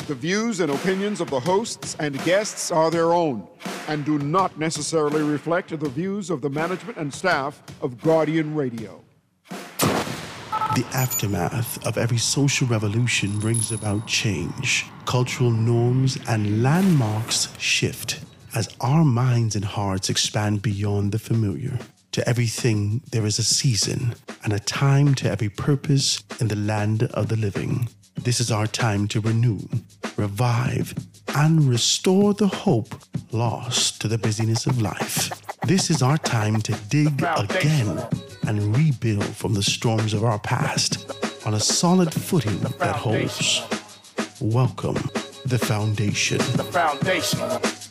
The views and opinions of the hosts and guests are their own and do not necessarily reflect the views of the management and staff of Guardian Radio. The aftermath of every social revolution brings about change. Cultural norms and landmarks shift as our minds and hearts expand beyond the familiar. To everything, there is a season and a time to every purpose in the land of the living. This is our time to renew, revive, and restore the hope lost to the busyness of life. This is our time to dig again and rebuild from the storms of our past on a solid footing that holds. Welcome, The Foundation. The Foundation.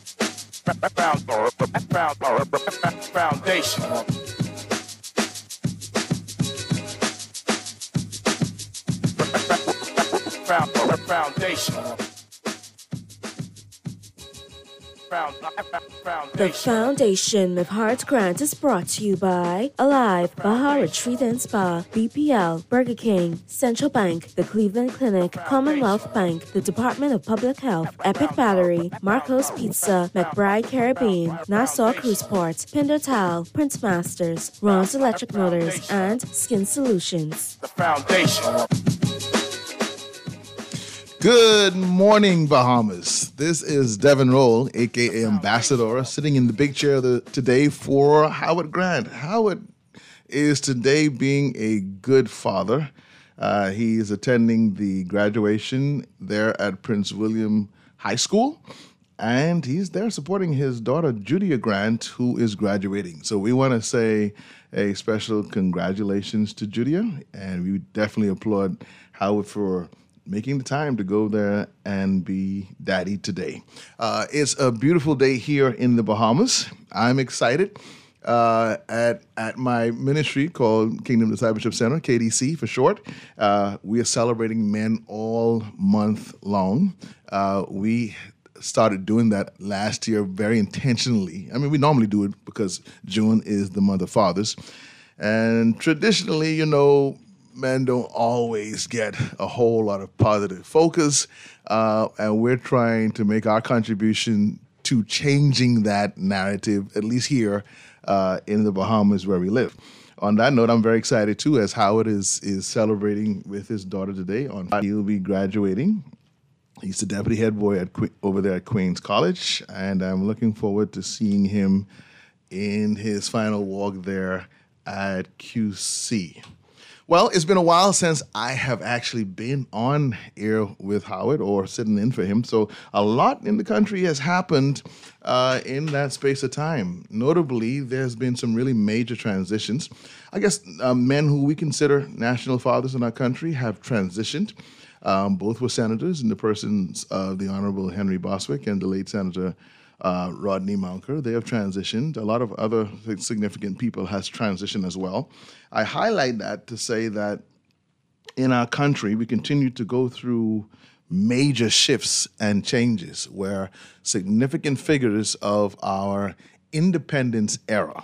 Foundation. The Foundation with Heart Grant is brought to you by Alive, Baja Retreat and Spa, BPL, Burger King, Central Bank, the Cleveland Clinic, Commonwealth Bank, the Department of Public Health, Epic Battery, Marco's Pizza, McBride Caribbean, Nassau Cruise Port, Pinder Towel, Prince Masters, Ron's Electric Motors, and Skin Solutions. The Foundation. Good morning, Bahamas. This is Devin Roll, a.k.a. Ambassador, sitting in the big chair today for Howard Grant. Howard is today being a good father. He is attending the graduation there at Prince William High School, and he's there supporting his daughter, Judia Grant, who is graduating. So we want to say a special congratulations to Judia, and we definitely applaud Howard for making the time to go there and be daddy today. It's a beautiful day here in the Bahamas. I'm excited. At my ministry called Kingdom Discipleship Center, KDC for short, we are celebrating men all month long. We started doing that last year very intentionally. I mean, we normally do it because June is the month of fathers. And traditionally, you know, men don't always get a whole lot of positive focus, and we're trying to make our contribution to changing that narrative, at least here in the Bahamas where we live. On that note, I'm very excited too, as Howard is celebrating with his daughter today. He'll be graduating. He's the deputy head boy over there at Queens College, and I'm looking forward to seeing him in his final walk there at QC. Well, it's been a while since I have actually been on air with Howard or sitting in for him. So a lot in the country has happened in that space of time. Notably, there's been some really major transitions. I guess men who we consider national fathers in our country have transitioned. Both were senators in the persons of the Honorable Henry Boswick and the late Senator Rodney Mounker. They have transitioned. A lot of other significant people has transitioned as well. I highlight that to say that in our country, we continue to go through major shifts and changes where significant figures of our independence era,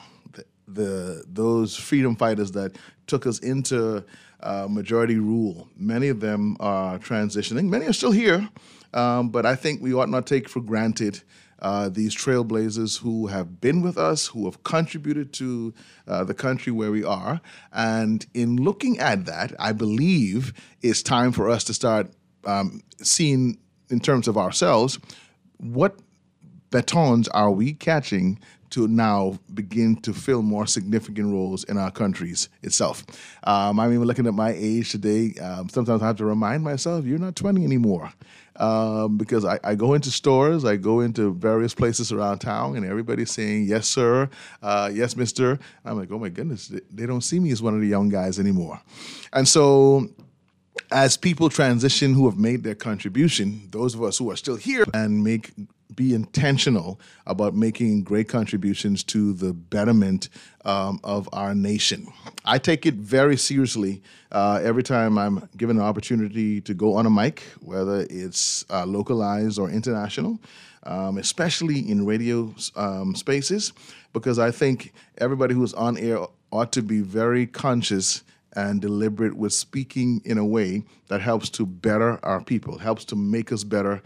those freedom fighters that took us into majority rule, many of them are transitioning. Many are still here, but I think we ought not take for granted these trailblazers who have been with us, who have contributed to the country where we are. And in looking at that, I believe it's time for us to start seeing, in terms of ourselves, what batons are we catching to now begin to fill more significant roles in our countries itself. I'm even looking at my age today. Sometimes I have to remind myself, you're not 20 anymore. Because I go into stores, I go into various places around town, and everybody's saying, yes, sir, yes, mister. I'm like, oh, my goodness, they don't see me as one of the young guys anymore. And so as people transition who have made their contribution, those of us who are still here and be intentional about making great contributions to the betterment of our nation. I take it very seriously every time I'm given an opportunity to go on a mic, whether it's localized or international, especially in radio spaces, because I think everybody who's on air ought to be very conscious and deliberate with speaking in a way that helps to better our people, helps to make us better,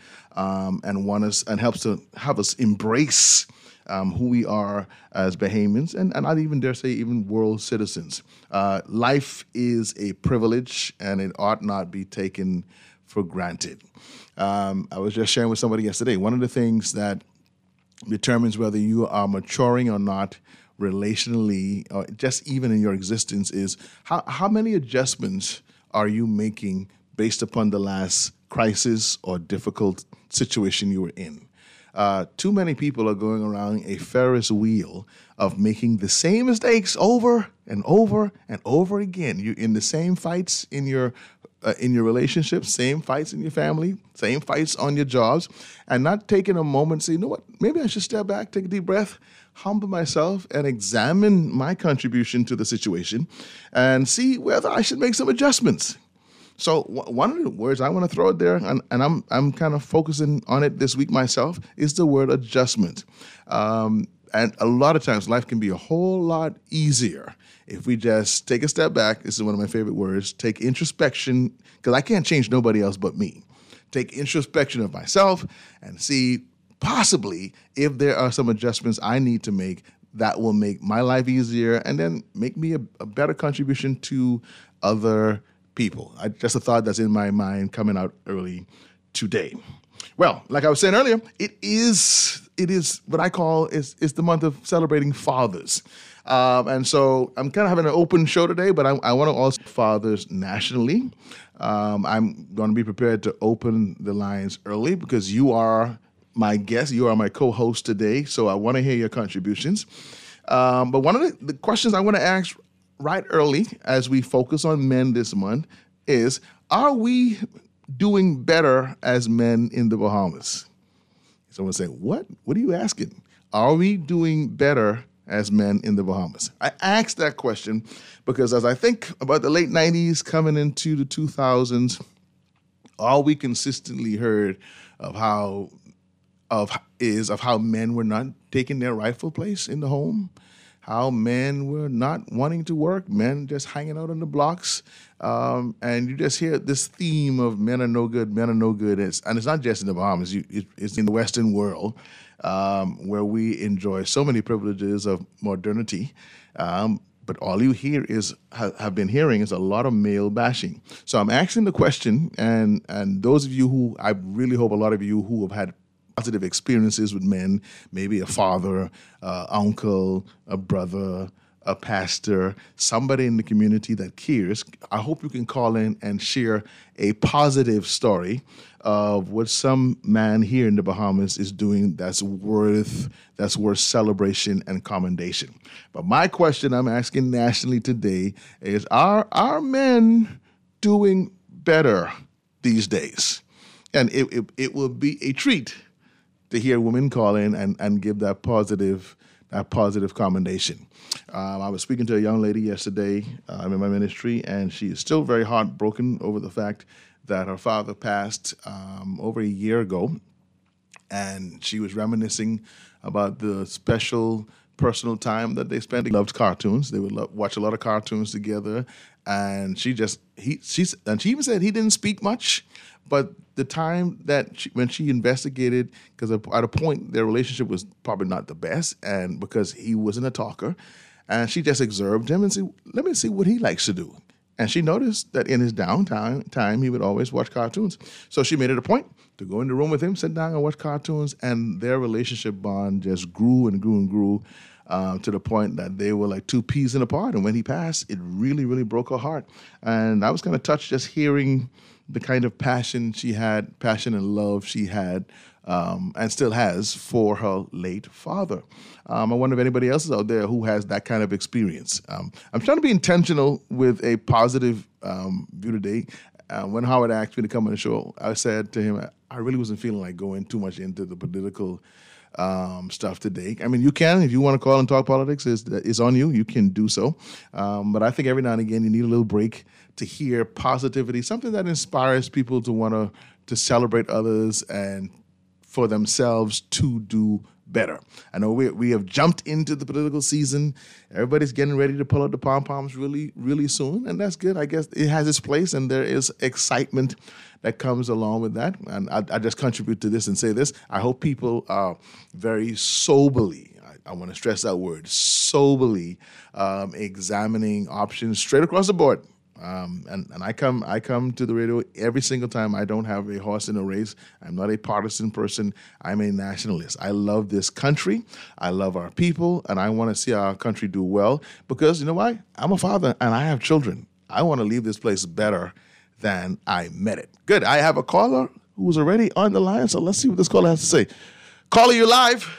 and helps to have us embrace who we are as Bahamians, and I'd even dare say even world citizens. Life is a privilege, and it ought not be taken for granted. I was just sharing with somebody yesterday, one of the things that determines whether you are maturing or not relationally, or just even in your existence, is how many adjustments are you making based upon the last crisis or difficult situation you were in. Too many people are going around a Ferris wheel of making the same mistakes over and over and over again. You're in the same fights in your relationships, same fights in your family, same fights on your jobs, and not taking a moment to say, you know what, maybe I should step back, take a deep breath, humble myself, and examine my contribution to the situation and see whether I should make some adjustments. So one of the words I want to throw out there, and I'm kind of focusing on it this week myself, is the word adjustment. And a lot of times life can be a whole lot easier if we just take a step back. This is one of my favorite words, take introspection, because I can't change nobody else but me. Take introspection of myself and see possibly if there are some adjustments I need to make that will make my life easier and then make me a better contribution to other people. Just a thought that's in my mind coming out early today. Well, like I was saying earlier, it is what I call is the month of celebrating fathers. And so I'm kind of having an open show today, but I want to also fathers nationally. I'm going to be prepared to open the lines early because you are my guest. You are my co-host today, so I want to hear your contributions. But one of the questions I want to ask right early as we focus on men this month is, are we doing better as men in the Bahamas? Someone say, what? What are you asking? Are we doing better as men in the Bahamas? I asked that question because as I think about the late 90s coming into the 2000s, all we consistently heard of how men were not taking their rightful place in the home, how men were not wanting to work, men just hanging out on the blocks. And you just hear this theme of men are no good, men are no good. And it's not just in the Bahamas, it's in the Western world where we enjoy so many privileges of modernity. But all you hear have been hearing is a lot of male bashing. So I'm asking the question, and those of you who, I really hope a lot of you who have had positive experiences with men, maybe a father, uncle, a brother, a pastor, somebody in the community that cares, I hope you can call in and share a positive story of what some man here in the Bahamas is doing that's worth celebration and commendation. But my question I'm asking nationally today is, are men doing better these days? And it will be a treat to hear women call in and give that positive commendation. I was speaking to a young lady yesterday in my ministry, and she is still very heartbroken over the fact that her father passed over a year ago, and she was reminiscing about the special personal time that they spent. They loved cartoons. They would watch a lot of cartoons together, and she even said he didn't speak much. But the time that when she investigated, because at a point their relationship was probably not the best, and because he wasn't a talker, and she just observed him and said, let me see what he likes to do. And she noticed that in his downtime, he would always watch cartoons. So she made it a point to go in the room with him, sit down and watch cartoons, and their relationship bond just grew and grew and grew to the point that they were like two peas in a pod. And when he passed, it really, really broke her heart. And I was kind of touched just hearing the kind of passion and love she had, and still has for her late father. I wonder if anybody else is out there who has that kind of experience. I'm trying to be intentional with a positive view today. When Howard asked me to come on the show, I said to him, I really wasn't feeling like going too much into the political stuff today. I mean, you can, if you want to call and talk politics, it's on you. You can do so. But I think every now and again you need a little break to hear positivity, something that inspires people to want to celebrate others and for themselves to do better. I know we have jumped into the political season. Everybody's getting ready to pull out the pom-poms really, really soon, and that's good. I guess it has its place, and there is excitement that comes along with that. And I just contribute to this and say this. I hope people are very soberly, I want to stress that word, soberly examining options straight across the board. And I come to the radio every single time. I don't have a horse in a race. I'm not a partisan person. I'm a nationalist. I love this country. I love our people, and I want to see our country do well because, you know why? I'm a father, and I have children. I want to leave this place better than I met it. Good. I have a caller who's already on the line, so let's see what this caller has to say. Caller, you're live.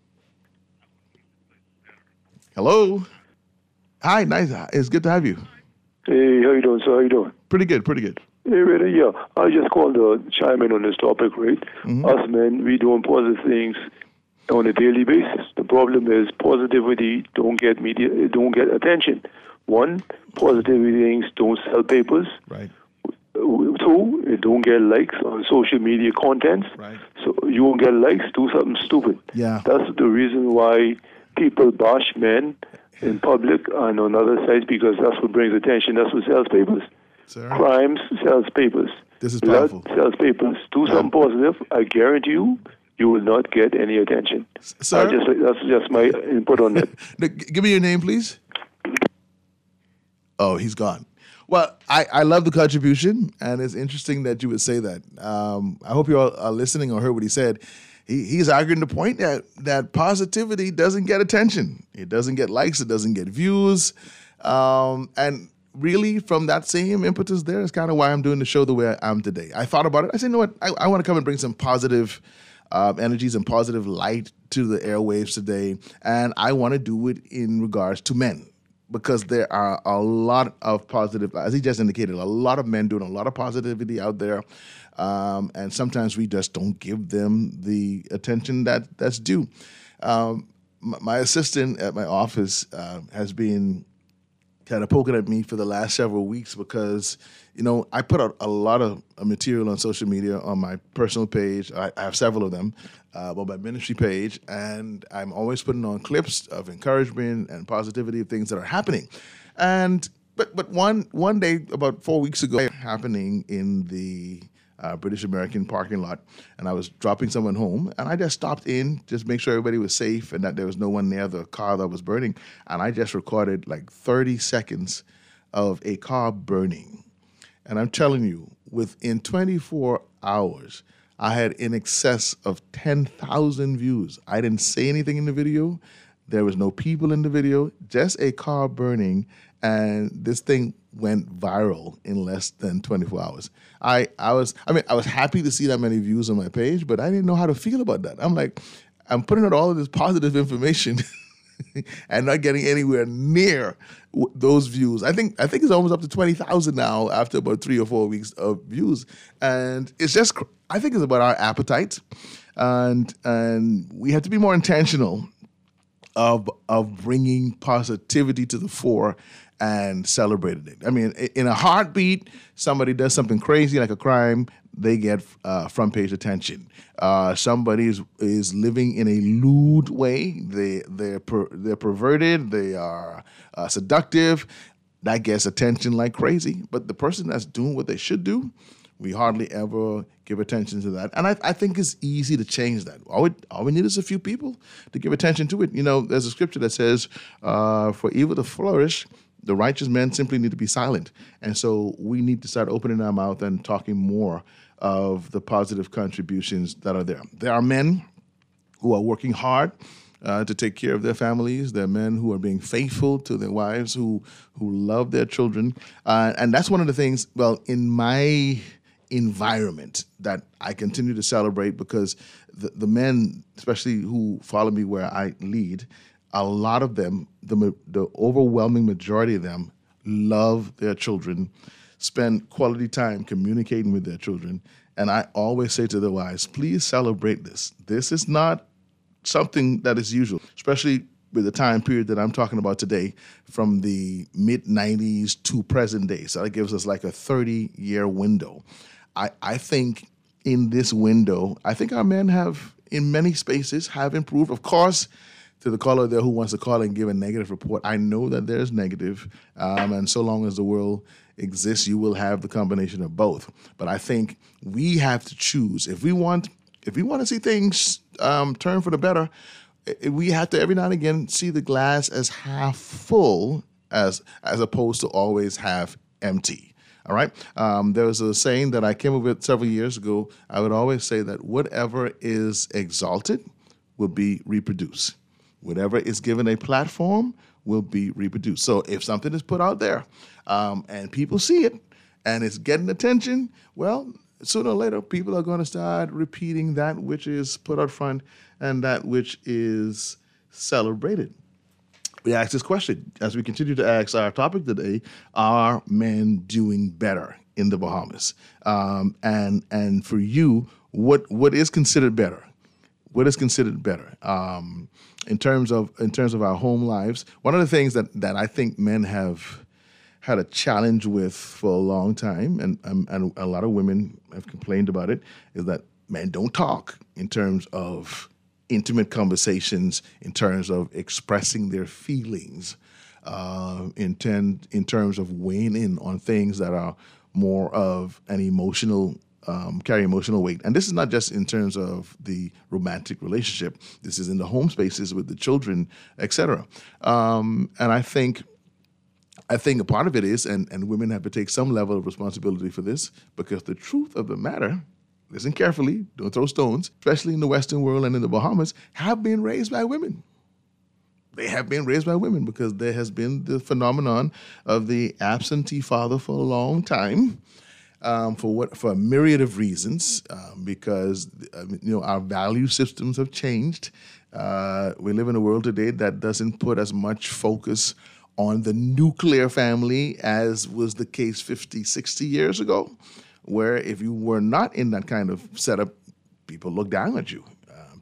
Hello. Hi, nice. It's good to have you. Hey, how you doing, sir? How you doing? Pretty good, pretty good. Hey, really, yeah. I just called to chime in on this topic, right? Mm-hmm. Us men, we doing positive things on a daily basis. The problem is positivity don't get attention. One, positivity things don't sell papers. Right. Two, it don't get likes on social media contents. Right. So you won't get likes, do something stupid. Yeah. That's the reason why people bash men in public and on other sites, because that's what brings attention. That's what sells papers. Sir? Crimes sells papers. This is Blood powerful. sells papers. Do something positive. I guarantee you will not get any attention. Sir? That's just my input on that. Give me your name, please. Oh, he's gone. Well, I love the contribution, and it's interesting that you would say that. I hope you all are listening or heard what he said. He's arguing the point that positivity doesn't get attention. It doesn't get likes. It doesn't get views. And really, from that same impetus there is kind of why I'm doing the show the way I am today. I thought about it. I said, you know what? I want to come and bring some positive energies and positive light to the airwaves today. And I want to do it in regards to men. Because there are a lot of positive, as he just indicated, a lot of men doing a lot of positivity out there. And sometimes we just don't give them the attention that's due. My assistant at my office has been kind of poking at me for the last several weeks because, you know, I put out a lot of material on social media on my personal page. I have several of them, on my ministry page, and I'm always putting on clips of encouragement and positivity of things that are happening. And but one day, about 4 weeks ago, happening in the British American parking lot, and I was dropping someone home, and I just stopped in, just make sure everybody was safe and that there was no one near the car that was burning, and I just recorded like 30 seconds of a car burning. And I'm telling you, within 24 hours, I had in excess of 10,000 views. I didn't say anything in the video. There was no people in the video, just a car burning, and this thing went viral in less than 24 hours. I was happy to see that many views on my page, but I didn't know how to feel about that. I'm like, I'm putting out all of this positive information and not getting anywhere near those views. I think it's almost up to 20,000 now after about 3 or 4 weeks of views. And it's just, I think it's about our appetite, and we have to be more intentional of bringing positivity to the fore and celebrating it. I mean, in a heartbeat, somebody does something crazy like a crime, they get front page attention. Somebody is living in a lewd way. They're perverted. They are seductive. That gets attention like crazy. But the person that's doing what they should do, we hardly ever give attention to that. And I think it's easy to change that. All we need is a few people to give attention to it. You know, there's a scripture that says, for evil to flourish, the righteous men simply need to be silent. And so we need to start opening our mouth and talking more of the positive contributions that are there. There are men who are working hard to take care of their families. There are men who are being faithful to their wives, who love their children. And that's one of the things, well, in my environment that I continue to celebrate, because the men, especially who follow me where I lead, a lot of them, the overwhelming majority of them, love their children, spend quality time communicating with their children. And I always say to their wives, please celebrate this. This is not something that is usual, especially with the time period that I'm talking about today, from the mid-90s to present day. So that gives us like a 30-year window. I think in this window, I think our men have in many spaces have improved. Of course, to the caller there who wants to call and give a negative report, I know that there's negative, and so long as the world exists, you will have the combination of both. But I think we have to choose. If we want to see things turn for the better, we have to every now and again see the glass as half full as opposed to always half empty. All right. There was a saying that I came up with several years ago. I would always say that whatever is exalted will be reproduced. Whatever is given a platform will be reproduced. So if something is put out there and people see it and it's getting attention, well, sooner or later, people are going to start repeating that which is put out front and that which is celebrated. We ask this question as we continue to ask our topic today: are men doing better in the Bahamas? And for you, what is considered better? What is considered better in terms of our home lives? One of the things that I think men have had a challenge with for a long time, and a lot of women have complained about it, is that men don't talk in terms of intimate conversations, in terms of expressing their feelings, in terms of weighing in on things that are more of an emotional, carry emotional weight. And this is not just in terms of the romantic relationship. This is in the home spaces with the children, etc. And I think a part of it is, and women have to take some level of responsibility for this, because the truth of the matter, listen carefully, don't throw stones, especially in the Western world and in the Bahamas, have been raised by women. They have been raised by women because there has been the phenomenon of the absentee father for a long time, for a myriad of reasons, because our value systems have changed. We live in a world today that doesn't put as much focus on the nuclear family as was the case 50, 60 years ago, where if you were not in that kind of setup, people looked down at you.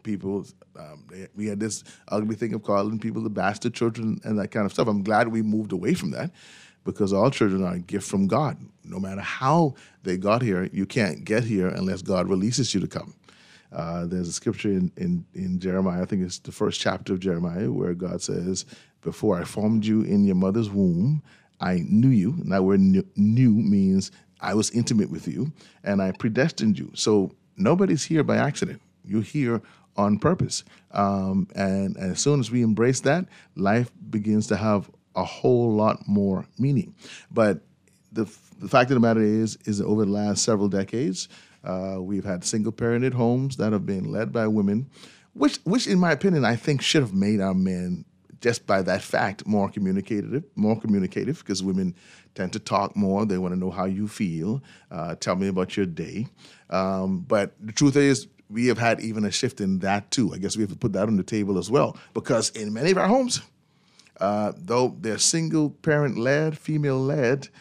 We had this ugly thing of calling people the bastard children and that kind of stuff. I'm glad we moved away from that, because all children are a gift from God. No matter how they got here, you can't get here unless God releases you to come. There's a scripture in Jeremiah, I think it's the first chapter of Jeremiah, where God says, before I formed you in your mother's womb, I knew you. And that word knew means I was intimate with you, and I predestined you. So nobody's here by accident. You're here on purpose. And as soon as we embrace that, life begins to have a whole lot more meaning. But the fact of the matter is that over the last several decades, we've had single-parented homes that have been led by women, which in my opinion, I think should have made our men, just by that fact, more communicative, because women tend to talk more. They want to know how you feel. Tell me about your day. But the truth is, we have had even a shift in that too. I guess we have to put that on the table as well, because in many of our homes, though they're single-parent led, female-led,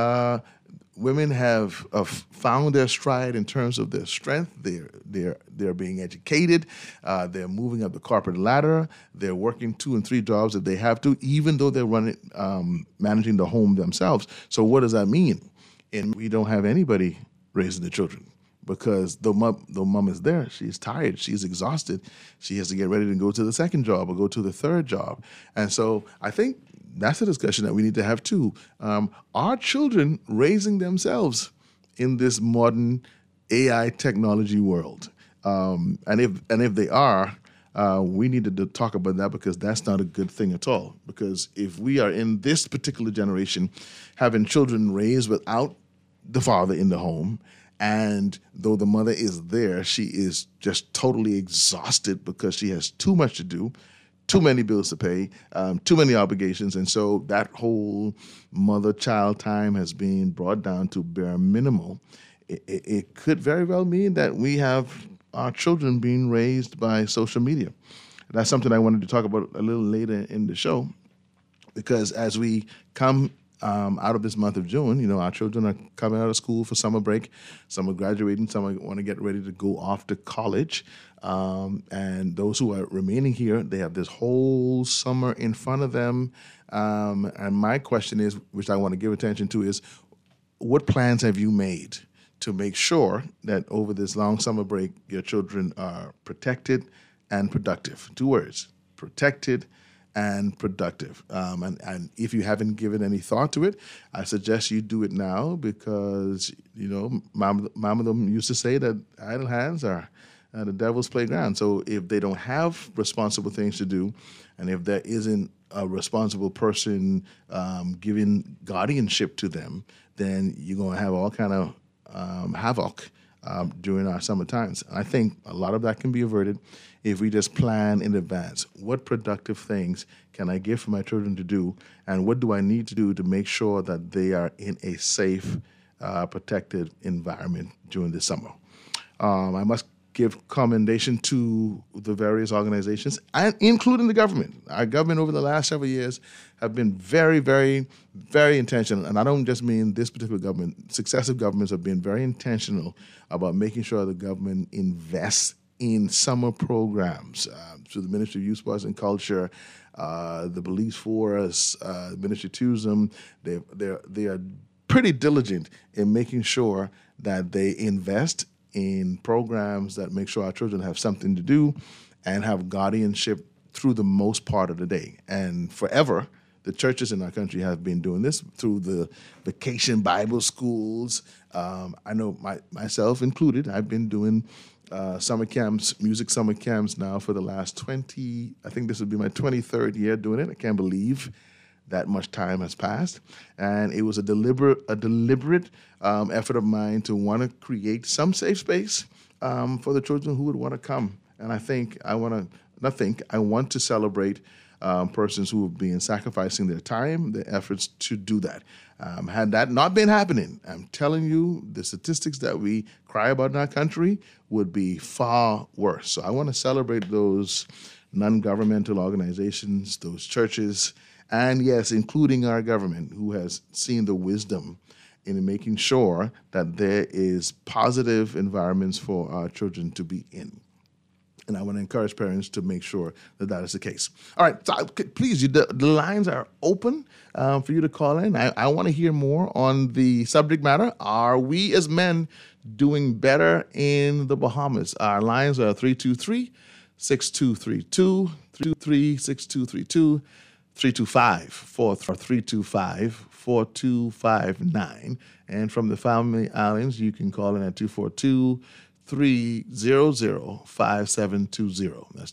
women have found their stride in terms of their strength. They're being educated. They're moving up the corporate ladder. They're working 2 and 3 jobs if they have to, even though they're managing the home themselves. So what does that mean? And we don't have anybody raising the children, because the mom is there. She's tired. She's exhausted. She has to get ready to go to the second job or go to the third job. And so I think that's a discussion that we need to have too. Are children raising themselves in this modern AI technology world? And if they are, we need to talk about that, because that's not a good thing at all. Because if we are in this particular generation having children raised without the father in the home, and though the mother is there, she is just totally exhausted because she has too much to do, too many bills to pay, too many obligations. And so that whole mother-child time has been brought down to bare minimal. It could very well mean that we have our children being raised by social media. That's something I wanted to talk about a little later in the show, because as we come out of this month of June, our children are coming out of school for summer break. Some are graduating. Some want to get ready to go off to college. And those who are remaining here, they have this whole summer in front of them. And my question is, which I want to give attention to, is what plans have you made to make sure that over this long summer break, your children are protected and productive. 2 words, protected and productive. And if you haven't given any thought to it, I suggest you do it now because, Mama them used to say that idle hands are the devil's playground. So if they don't have responsible things to do, and if there isn't a responsible person giving guardianship to them, then you're going to have all kind of havoc during our summer times. I think a lot of that can be averted if we just plan in advance. What productive things can I give for my children to do, and what do I need to do to make sure that they are in a safe, protected environment during the summer? I must give commendation to the various organizations, and including the government. Our government over the last several years have been very, very, very intentional. And I don't just mean this particular government. Successive governments have been very intentional about making sure the government invests in summer programs through the Ministry of Youth, Sports and Culture, the police force, the Ministry of Tourism. They are pretty diligent in making sure that they invest in programs that make sure our children have something to do and have guardianship through the most part of the day. And forever, the churches in our country have been doing this through the vacation Bible schools. I know myself included, I've been doing summer camps, music summer camps now for the last I think this would be my 23rd year doing it. I can't believe that much time has passed, and it was a deliberate effort of mine to want to create some safe space for the children who would want to come. And I want to celebrate persons who have been sacrificing their time, their efforts to do that. Had that not been happening, I'm telling you, the statistics that we cry about in our country would be far worse. So I want to celebrate those non-governmental organizations, those churches, and yes, including our government, who has seen the wisdom in making sure that there is positive environments for our children to be in. And I want to encourage parents to make sure that that is the case. All right, so please, the lines are open for you to call in. I want to hear more on the subject matter. Are we as men doing better in the Bahamas? Our lines are 323-6232, 323-6232, 325-4259. And from the Family Islands, you can call in at 242-300-5720. That's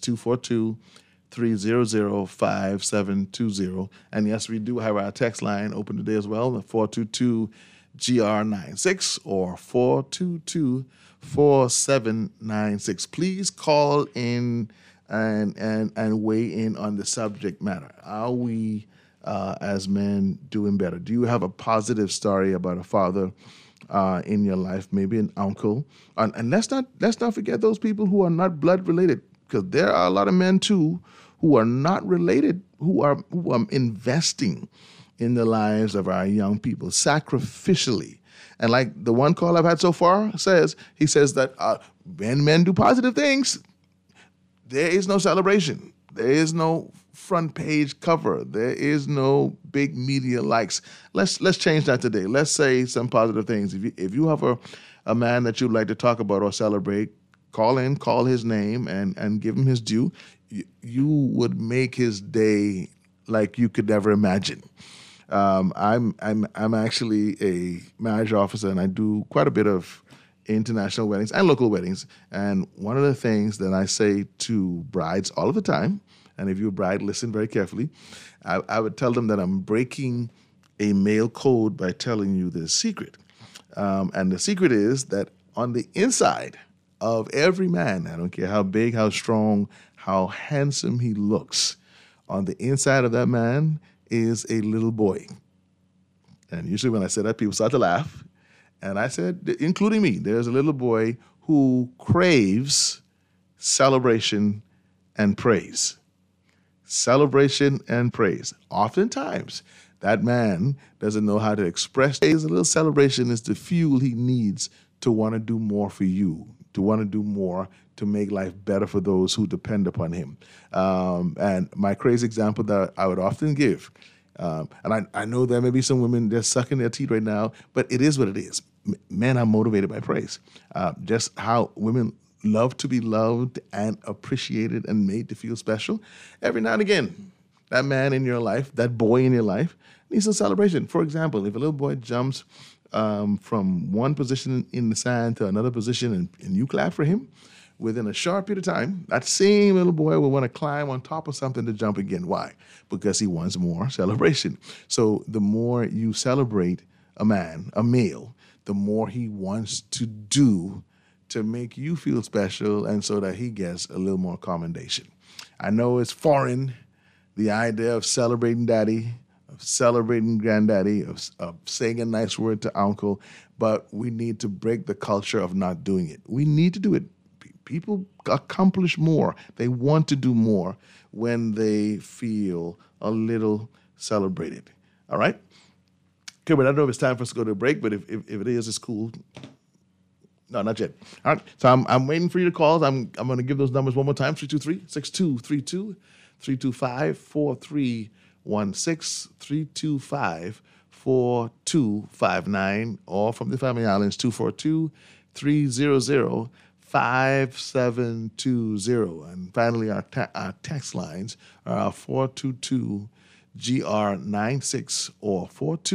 242-300-5720. And yes, we do have our text line open today as well, the 422-GR96 or 422-4796. Please call in and weigh in on the subject matter. Are we as men doing better? Do you have a positive story about a father in your life, maybe an uncle? And let's not forget those people who are not blood related, because there are a lot of men too who are not related, who are investing in the lives of our young people sacrificially. And like the one call I've had so far says, he says that when men do positive things, there is no celebration. There is no front page cover. There is no big media likes. Let's change that today. Let's say some positive things. If you have a man that you'd like to talk about or celebrate, call in, call his name, and give him his due. You would make his day like you could never imagine. I'm actually a marriage officer, and I do quite a bit of international weddings and local weddings. And one of the things that I say to brides all of the time, and if you're a bride, listen very carefully, I would tell them that I'm breaking a male code by telling you this secret. And the secret is that on the inside of every man, I don't care how big, how strong, how handsome he looks, on the inside of that man is a little boy. And usually when I say that, people start to laugh. And I said, including me, there's a little boy who craves celebration and praise. Celebration and praise. Oftentimes, that man doesn't know how to express praise. A little celebration is the fuel he needs to want to do more for you, to want to do more to make life better for those who depend upon him. And my crazy example that I would often give, and I know there may be some women, they're sucking their teeth right now, but it is what it is. men are motivated by praise. Just how women love to be loved and appreciated and made to feel special. Every now and again, that man in your life, that boy in your life, needs a celebration. For example, if a little boy jumps from one position in the sand to another position and you clap for him, within a short period of time, that same little boy will want to climb on top of something to jump again. Why? Because he wants more celebration. So the more you celebrate a man, a male, the more he wants to do to make you feel special and so that he gets a little more commendation. I know it's foreign, the idea of celebrating daddy, of celebrating granddaddy, of saying a nice word to uncle, but we need to break the culture of not doing it. We need to do it. People accomplish more. They want to do more when they feel a little celebrated. All right? Okay, but I don't know if it's time for us to go to a break, but if it is, it's cool. No, not yet. All right, so I'm waiting for you to call. I'm going to give those numbers one more time, 323-6232, 325-4316, 325-4259, or from the Family Islands, 242-300-5720. And finally, our text lines are 422-GR96 or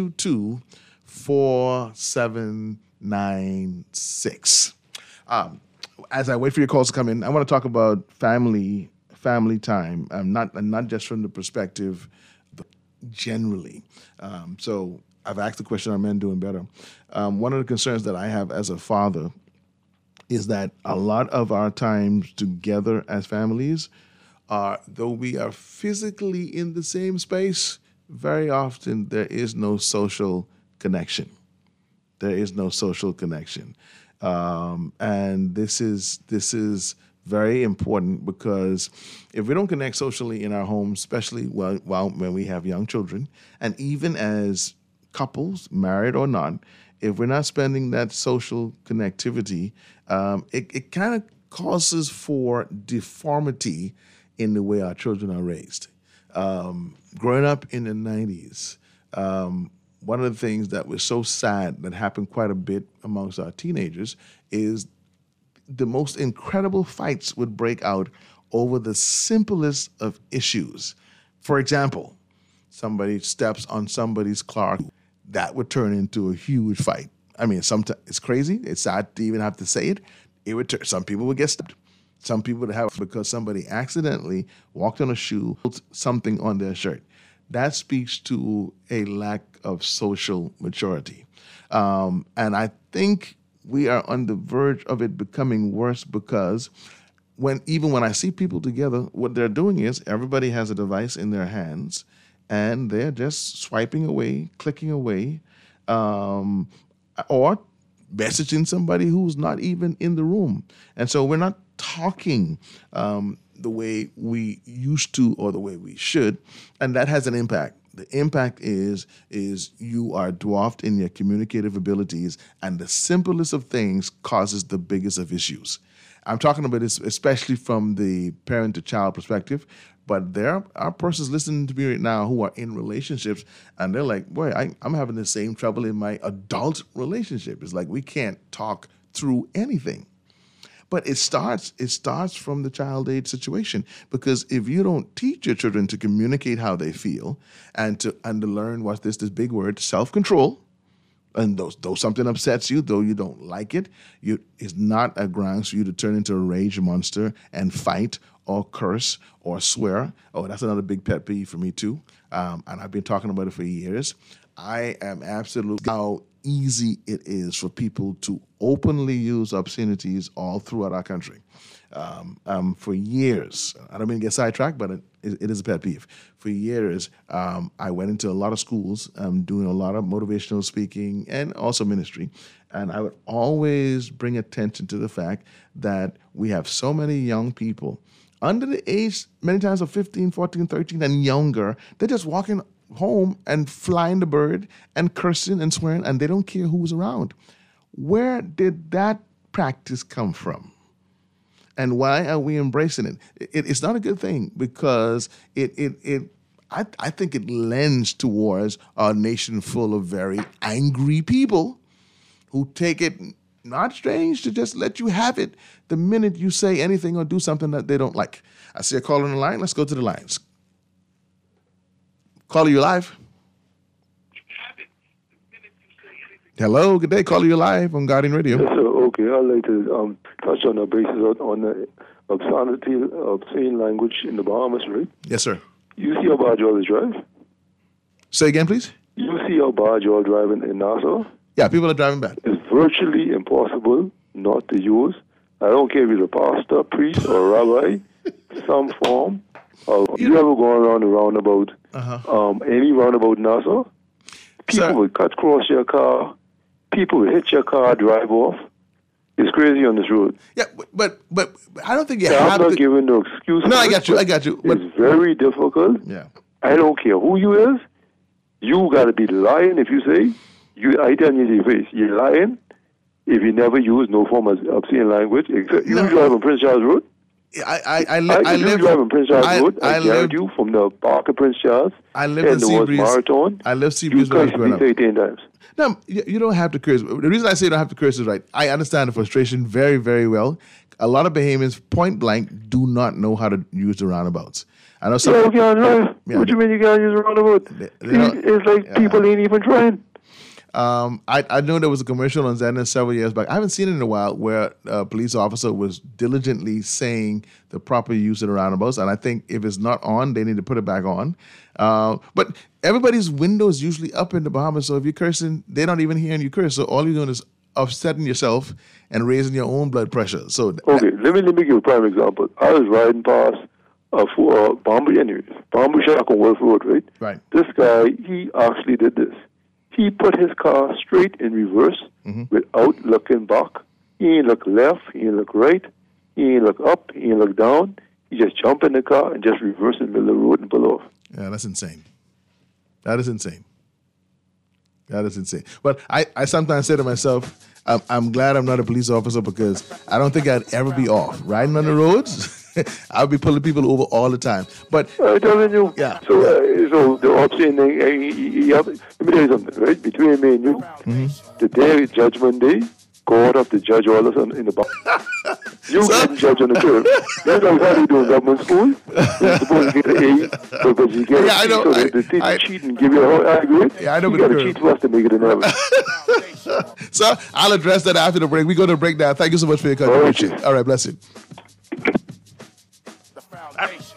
422-4796. As I wait for your calls to come in, I want to talk about family time, not just from the perspective generally. So I've asked the question, are men doing better? One of the concerns that I have as a father is that a lot of our times together as families are, though we are physically in the same space, very often there is no social connection. There is no social connection. And this is very important, because if we don't connect socially in our homes, especially when we have young children, and even as couples, married or not, if we're not spending that social connectivity, it kind of causes for deformity in the way our children are raised. Growing up in the 90s, one of the things that was so sad that happened quite a bit amongst our teenagers is the most incredible fights would break out over the simplest of issues. For example, somebody steps on somebody's car, that would turn into a huge fight. I mean, sometimes it's crazy. It's sad to even have to say it. Some people would get stabbed. Some people would have, because somebody accidentally walked on a shoe, put something on their shirt. That speaks to a lack of social maturity. And I think we are on the verge of it becoming worse, because when I see people together, what they're doing is everybody has a device in their hands and they're just swiping away, clicking away, or messaging somebody who's not even in the room. And so we're not talking the way we used to or the way we should, and that has an impact. The impact is you are dwarfed in your communicative abilities, and the simplest of things causes the biggest of issues. I'm talking about this especially from the parent-to-child perspective, but there are persons listening to me right now who are in relationships, and they're like, boy, I'm having the same trouble in my adult relationship. It's like we can't talk through anything. But it starts from the child age situation, because if you don't teach your children to communicate how they feel and to learn what's this big word, self-control, and though something upsets you, though you don't like it, it's not a grounds for you to turn into a rage monster and fight or curse or swear. Oh, that's another big pet peeve for me too. And I've been talking about it for years. I am absolutely how easy it is for people to openly use obscenities all throughout our country. For years, I don't mean to get sidetracked, but it is a pet peeve. For years, I went into a lot of schools doing a lot of motivational speaking and also ministry, and I would always bring attention to the fact that we have so many young people under the age, many times of 15, 14, 13, and younger. They're just walking home and flying the bird and cursing and swearing, and they don't care who's around. Where did that practice come from? And why are we embracing it? It's not a good thing, because I think it lends towards a nation full of very angry people who take it not strange to just let you have it the minute you say anything or do something that they don't like. I see a caller on the line. Let's go to the lines. Caller, you live? Hello, good day. Caller, you live on Guardian Radio. Yes, sir. Okay, I'd like to touch on the basis on the obscene language in the Bahamas, right? Yes, sir. You see how bad y'all drive? Say again, please. You see how bad y'all driving in Nassau? Yeah, people are driving bad. It's virtually impossible not to use. I don't care if you're a pastor, priest, or rabbi, some form of. You ever gone around a roundabout? Any roundabout in Nassau? People would cut across your car. People would hit your car, drive off. It's crazy on this road. Yeah, but I don't think you I'm have not to. giving no excuse. No, I got you. But, it's very difficult. yeah. I don't care who you is. You got to be lying if you say, I tell you to your face, you're lying if you never use no form of obscene language. Except you drive on Prince Charles Road. I live on Prince Charles Road. I guarantee you from the park of Prince Charles. I live in Seabreeze. Marathon. I live Seabreeze when I was growing up. 18 times. No, you don't have to curse. The reason I say you don't have to curse is right. I understand the frustration very, very well. A lot of Bahamians, point blank, do not know how to use the roundabouts. I know some. You can't drive. Yeah. What do you mean you can't use a roundabout? It's like people ain't even trying. I know there was a commercial on Zenith several years back. I haven't seen it in a while where a police officer was diligently saying the proper use of the roundabouts. And I think if it's not on, they need to put it back on. But everybody's window is usually up in the Bahamas. So if you're cursing, they're not even hearing you curse. So all you're doing is upsetting yourself and raising your own blood pressure. So okay, let me give you a prime example. I was riding past Bamboo Shack on Wolf Road, right? Right. This guy, he actually did this. He put his car straight in reverse without looking back. He ain't look left, he ain't look right, he ain't look up, he ain't look down. He just jumped in the car and just reversed in the middle of the road and pull off. Yeah, that's insane. That is insane. But I sometimes say to myself, I'm glad I'm not a police officer because I don't think I'd ever be off riding on the roads. I'll be pulling people over all the time. But I'm telling you. Yeah. So the obscene thing, let me tell you something, right? Between me and you, the day is Judgment Day. God have to judge all of us in the box. You can judge on the curve. You know how you do in government school? You're supposed to get an A, but you get I know. So the teacher cheat and give you a high grade. Yeah, I know. You got to cheat first to make it in heaven. So I'll address that after the break. We go to the break now. Thank you so much for your contribution. All right, bless you. The foundation.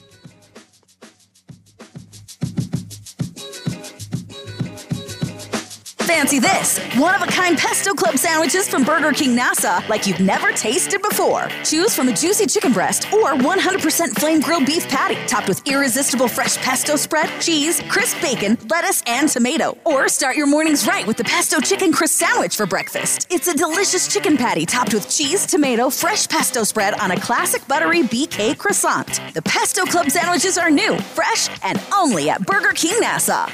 Fancy this, one-of-a-kind Pesto Club sandwiches from Burger King Nassau like you've never tasted before. Choose from a juicy chicken breast or 100% flame grilled beef patty topped with irresistible fresh pesto spread, cheese, crisp bacon, lettuce, and tomato. Or start your mornings right with the Pesto Chicken Crisp Sandwich for breakfast. It's a delicious chicken patty topped with cheese, tomato, fresh pesto spread on a classic buttery BK croissant. The Pesto Club sandwiches are new, fresh, and only at Burger King Nassau.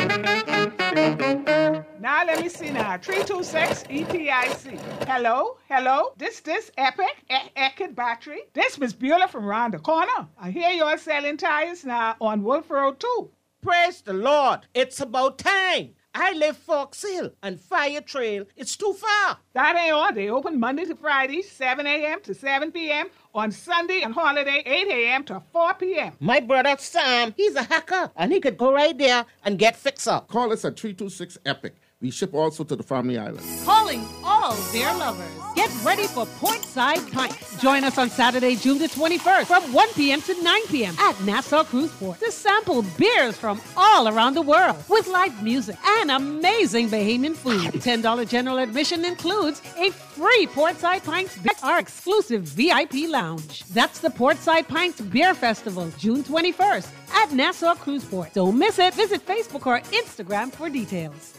Now let me see now. 326 EPIC. Hello? This Epic battery. This Miss Beulah from round the corner. I hear you're selling tires now on Wolf Road too. Praise the Lord. It's about time. I live Fox Hill and Fire Trail. It's too far. That ain't all. They open Monday to Friday, 7 a.m. to 7 p.m. On Sunday and holiday, 8 a.m. to 4 p.m. My brother Sam, he's a hacker, and he could go right there and get fixed up. Call us at 326 EPIC. We ship also to the Family Island. Calling all beer lovers. Get ready for Portside Pints. Join us on Saturday, June the 21st from 1 p.m. to 9 p.m. at Nassau Cruise Port to sample beers from all around the world with live music and amazing Bahamian food. $10 general admission includes a free Portside Pints beer at our exclusive VIP lounge. That's the Portside Pints Beer Festival, June 21st at Nassau Cruise Port. Don't miss it. Visit Facebook or Instagram for details.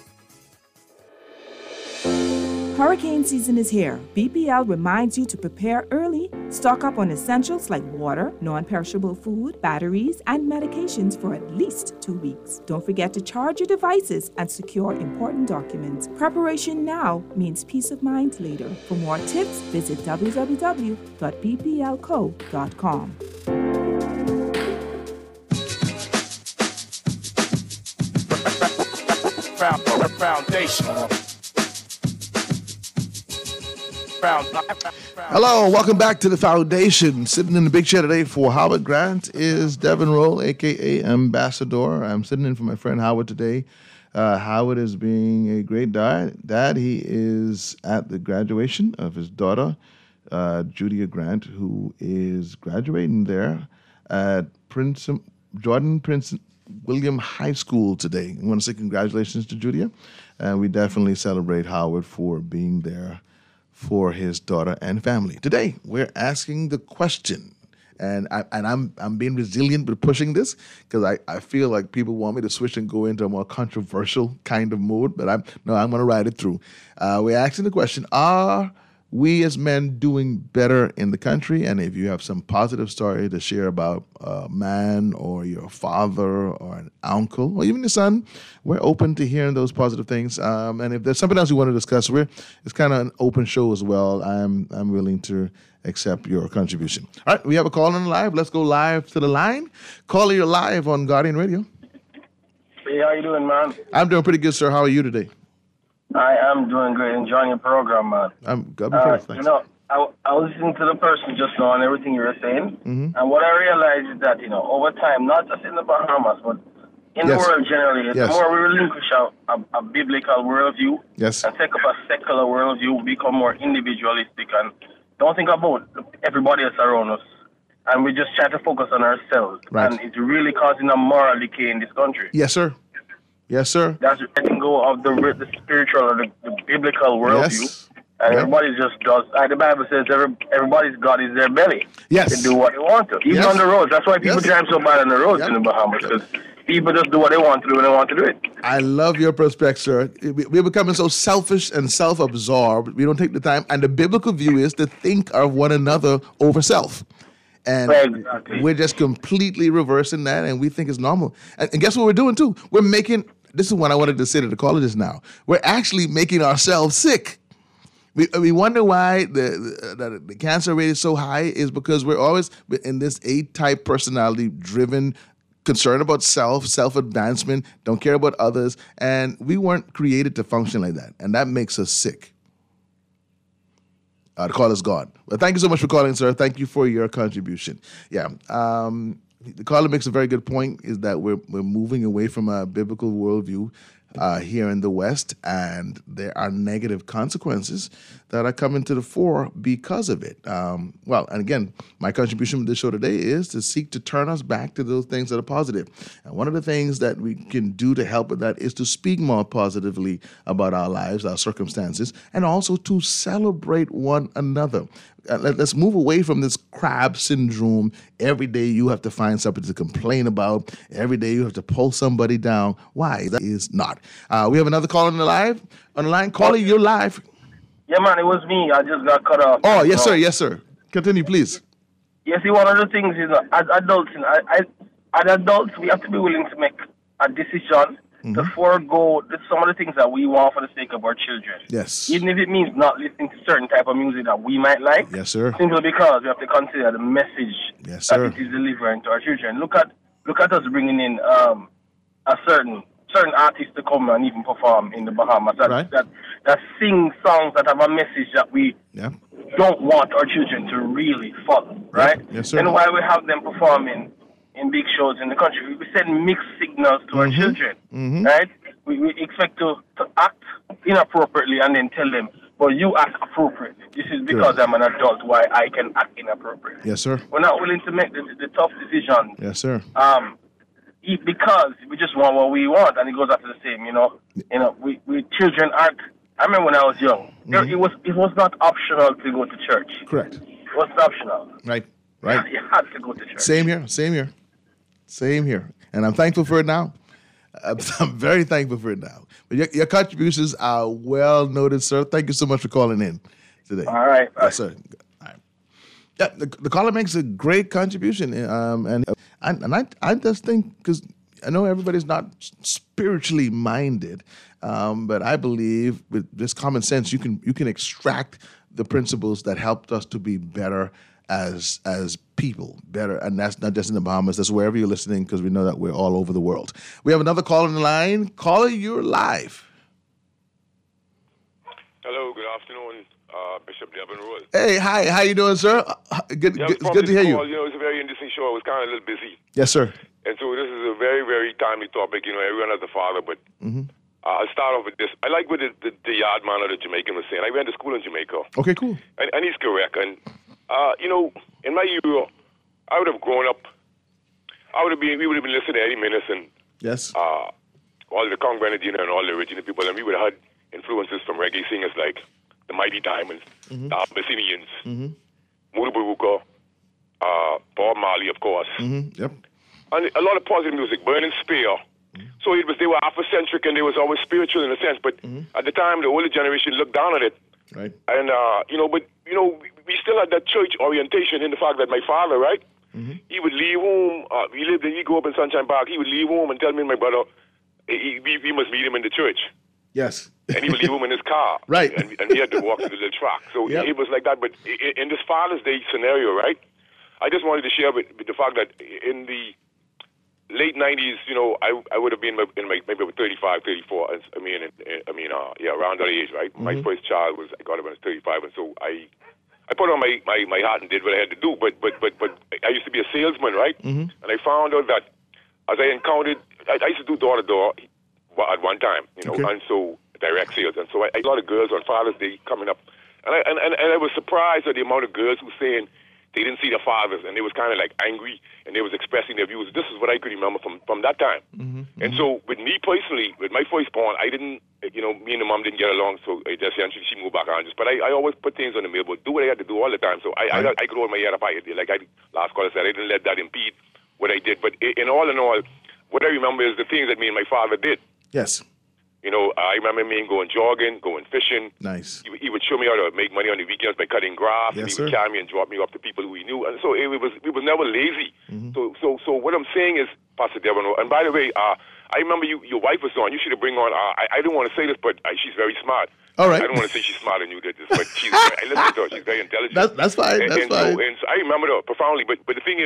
Hurricane season is here. BPL reminds you to prepare early, stock up on essentials like water, non-perishable food, batteries, and medications for at least 2 weeks. Don't forget to charge your devices and secure important documents. Preparation now means peace of mind later. For more tips, visit www.bplco.com. Foundation. Hello, welcome back to the Foundation. Sitting in the big chair today for Howard Grant is Devin Roll, a.k.a. Ambassador. I'm sitting in for my friend Howard today. Howard is being a great dad. He is at the graduation of his daughter, Judia Grant, who is graduating there at Jordan Prince William High School today. I want to say congratulations to Judia. And we definitely celebrate Howard for being there for his daughter and family. Today, we're asking the question, and I'm being resilient with pushing this because I feel like people want me to switch and go into a more controversial kind of mode, but I'm going to ride it through. We're asking the question, are we as men doing better in the country? And if you have some positive story to share about a man or your father or an uncle or even your son, we're open to hearing those positive things. And if there's something else you want to discuss, it's kind of an open show as well. I'm willing to accept your contribution. All right, we have a call on the live. Let's go live to the line. Caller, you're live on Guardian Radio. Hey, how you doing, man? I'm doing pretty good, sir. How are you today? I am doing great, enjoying your program, man. God be praised, thanks. I was listening to the person just now and everything you were saying, and what I realized is that, over time, not just in the Bahamas, but in the world generally, the more we relinquish a biblical worldview and take up a secular worldview, we become more individualistic and don't think about everybody else around us. And we just try to focus on ourselves. Right. And it's really causing a moral decay in this country. Yes, sir. Yes, sir. That's letting go of the spiritual or the biblical worldview. Yes. And everybody just does. The Bible says everybody's God is their belly. Yes. They do what they want to. Even on the roads. That's why people drive so bad on the roads in the Bahamas. Because people just do what they want to do when they want to do it. I love your perspective, sir. We're becoming so selfish and self-absorbed. We don't take the time. And the biblical view is to think of one another over self. And we're just completely reversing that, and we think it's normal. And guess what we're doing, too? We're making, this is what I wanted to say to the callers now, we're actually making ourselves sick. We wonder why the cancer rate is so high is because we're always in this A-type personality-driven, concerned about self-advancement, don't care about others, and we weren't created to function like that, and that makes us sick. The call is gone. Well, thank you so much for calling, sir. Thank you for your contribution. Yeah, the caller makes a very good point, is that we're moving away from a biblical worldview here in the West, and there are negative consequences that are coming to the fore because of it. And again, my contribution to this show today is to seek to turn us back to those things that are positive. And one of the things that we can do to help with that is to speak more positively about our lives, our circumstances, and also to celebrate one another. Let's move away from this crab syndrome. Every day you have to find something to complain about. Every day you have to pull somebody down. Why? That is not. We have another call on the line. Caller, you're live. Yeah, man, it was me. I just got cut off. Oh, yes, sir. Yes, sir. Continue, please. You see, one of the things is, as adults, as adults, we have to be willing to make a decision to forego some of the things that we want for the sake of our children. Yes. Even if it means not listening to certain type of music that we might like. Yes, sir. Simply because we have to consider the message that it is delivering to our children. Look at us bringing in a certain artists to come and even perform in the Bahamas that sing songs that have a message that we don't want our children to really follow, right? Yes, sir. And while we have them performing in big shows in the country, we send mixed signals to our children, right? We expect to act inappropriately and then tell them, well, you act appropriately. This is because I'm an adult why I can act inappropriately. Yes, sir. We're not willing to make the tough decisions. Yes, sir. Because we just want what we want, and it goes after the same, we children aren't. I remember when I was young, it was not optional to go to church. Correct. It wasn't optional. Right. You had to go to church. Same here. And I'm thankful for it now. I'm very thankful for it now. But your contributions are well noted, sir. Thank you so much for calling in today. All right. Yes, sir. All right. Yeah, the caller makes a great contribution, and I just think, because I know everybody's not spiritually minded, but I believe with this common sense, you can extract the principles that helped us to be better as people, better, and that's not just in the Bahamas, that's wherever you're listening, because we know that we're all over the world. We have another caller on the line. Caller, you're live. Hello, good afternoon. Bishop Devin Roll. Hey, hi. How you doing, sir? It's good to hear you. You know, it's a very interesting show. I was kind of a little busy. Yes, sir. And so this is a very, very timely topic. You know, everyone has a father, but I'll start off with this. I like what the yard man or the Jamaican was saying. I went to school in Jamaica. Okay, cool. And he's correct. And, you know, in my era, I would have grown up, we would have been listening to Eddie Minnis and yes. All the Kong Bernardino and all the original people, and we would have had influences from reggae singers like the Mighty Diamonds, the Abyssinians, Muda Baruka, Bob Marley, of course. Yep. And a lot of positive music, Burning Spear. So they were Afrocentric and they was always spiritual in a sense, but at the time, the older generation looked down on it. Right. And, we still had that church orientation in the fact that my father, right, he would leave home, he grew up in Sunshine Park, he would leave home and tell me and my brother, we must meet him in the church. Yes. And he would leave him in his car. Right. And he had to walk to the little track. So it was like that. But in this Father's Day scenario, right, I just wanted to share with the fact that in the late 90s, you know, I would have been in my maybe 35, 34. Around that age, right? My first child I got him when I was 35. And so I put on my hat and did what I had to do. But I used to be a salesman, right? And I found out that as I encountered, I used to do door-to-door at one time, you know, and so direct sales. And so I a lot of girls on Father's Day coming up. And I was surprised at the amount of girls who were saying they didn't see their fathers, and they was kind of like angry, and they was expressing their views. This is what I could remember from that time. And so with me personally, with my firstborn, I didn't, you know, me and the mom didn't get along, so essentially she moved back on. But I always put things on the mailboard, do what I had to do all the time. So I could hold my head up. Last caller said, I didn't let that impede what I did. But in all, what I remember is the things that me and my father did. Yes. You know, I remember me going jogging, going fishing. Nice. He would show me how to make money on the weekends by cutting grass. Yes, he would carry me and drop me off to people who he knew. And so we was never lazy. So what I'm saying is, Pastor Devon, and by the way, I remember your wife was on. You should have bring on, I didn't want to say this, but she's very smart. All right. I don't want to say she's smarter than you did this, but I listened to her. She's very intelligent. That's fine. That's fine. So I remember her profoundly. But the thing is,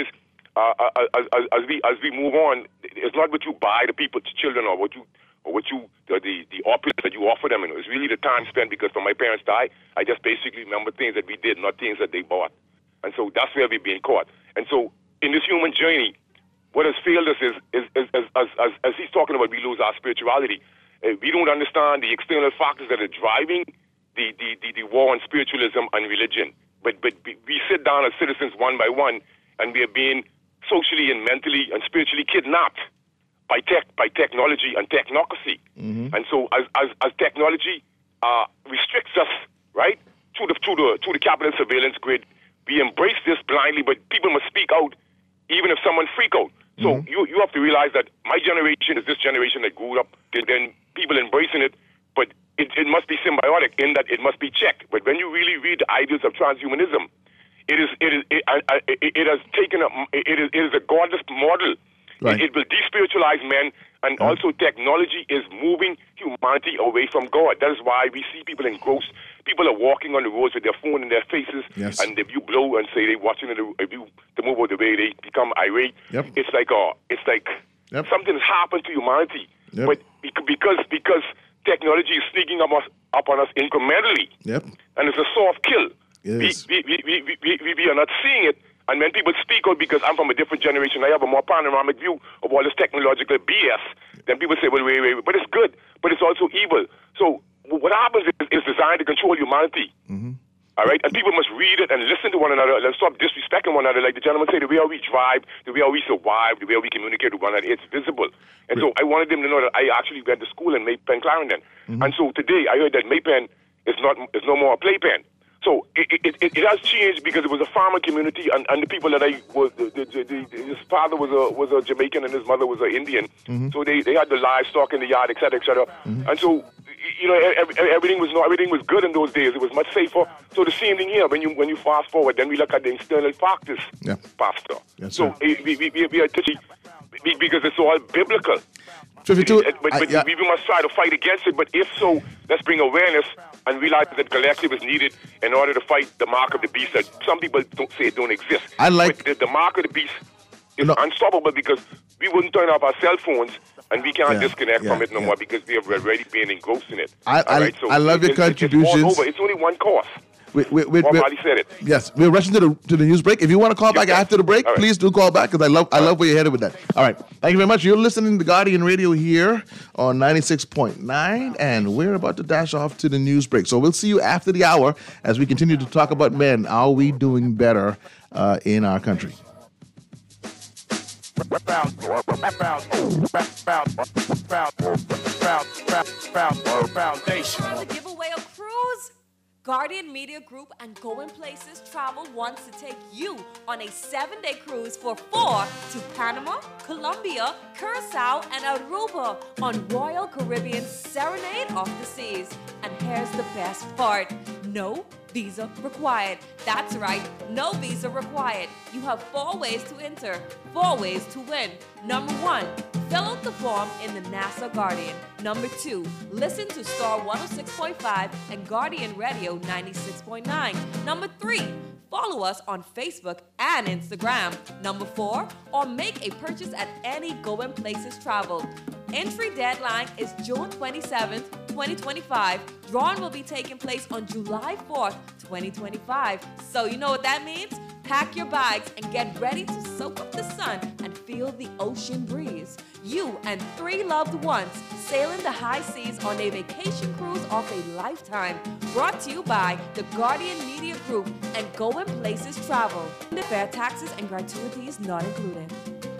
as we move on, it's not what you buy the people, children, or what you the opulence that you offer them. And it was really the time spent, because when my parents died, I just basically remember things that we did, not things that they bought. And so that's where we're being caught. And so in this human journey, what has failed us is as he's talking about, we lose our spirituality. We don't understand the external factors that are driving the war on spiritualism and religion. But we sit down as citizens one by one, and we are being socially and mentally and spiritually kidnapped by technology and technocracy. And so as technology restricts us, right, through the capital surveillance grid, we embrace this blindly, but people must speak out even if someone freak out. So you have to realize that my generation is this generation that grew up, then people embracing it, but it must be symbiotic in that it must be checked. But when you really read the ideas of transhumanism, it is a godless model. Right. It will despiritualize men, and also technology is moving humanity away from God. That is why we see people engrossed. People are walking on the roads with their phone in their faces, and if you blow and say they're watching it, if you move out of the way, they become irate. It's like something has happened to humanity. But because technology is sneaking up on us incrementally, and it's a soft kill. We are not seeing it. And when people speak out, because I'm from a different generation, I have a more panoramic view of all this technological BS, then people say, well, wait, but it's good, but it's also evil. So what happens is it's designed to control humanity. All right? And people must read it and listen to one another and stop disrespecting one another. Like the gentleman said, the way we drive, the way we survive, the way we communicate with one another, it's visible. And so I wanted them to know that I actually went to school in Maypen, Clarendon. And so today I heard that Maypen is no more a playpen. So it has changed because it was a farmer community, and the people that his father was a Jamaican and his mother was an Indian. So they had the livestock in the yard, et cetera, et cetera. And so, you know, everything was good in those days. It was much safer. So the same thing here. When you fast forward, then we look at the external factors, Pastor. So we are touchy because it's all biblical. But we must try to fight against it. But if so, let's bring awareness and realize that collective is needed in order to fight the mark of the beast that some people don't say it don't exist. But the mark of the beast is unstoppable because we wouldn't turn off our cell phones and we can't disconnect from it no more because we have already been engrossed in it. I love your contributions. It's only one course. Bob Marley said it. Yes, we're rushing to the news break. If you want to call back after the break, please do call back because I love where you're headed with that. All right, thank you very much. You're listening to Guardian Radio here on 96.9, and we're about to dash off to the news break. So we'll see you after the hour as we continue to talk about men. Are we doing better in our country? Foundation. To give away a cruise, Guardian Media Group and Going Places Travel wants to take you on a 7-day cruise for 4 to Panama, Colombia, Curacao, and Aruba on Royal Caribbean Serenade of the Seas. And here's the best part. No visa required. That's right, no visa required. You have 4 ways to enter, 4 ways to win. Number 1, fill out the form in the NASA Guardian. Number 2, listen to Star 106.5 and Guardian Radio 96.9. Number 3, follow us on Facebook and Instagram. Number 4, or make a purchase at any Going Places Travel. Entry deadline is June 27th, 2025. Drawing will be taking place on July 4th, 2025. So you know what that means? Pack your bags and get ready to soak up the sun and feel the ocean breeze. You and 3 loved ones sailing the high seas on a vacation cruise of a lifetime. Brought to you by the Guardian Media Group and Going Places Travel. The fare, taxes, and gratuities not included.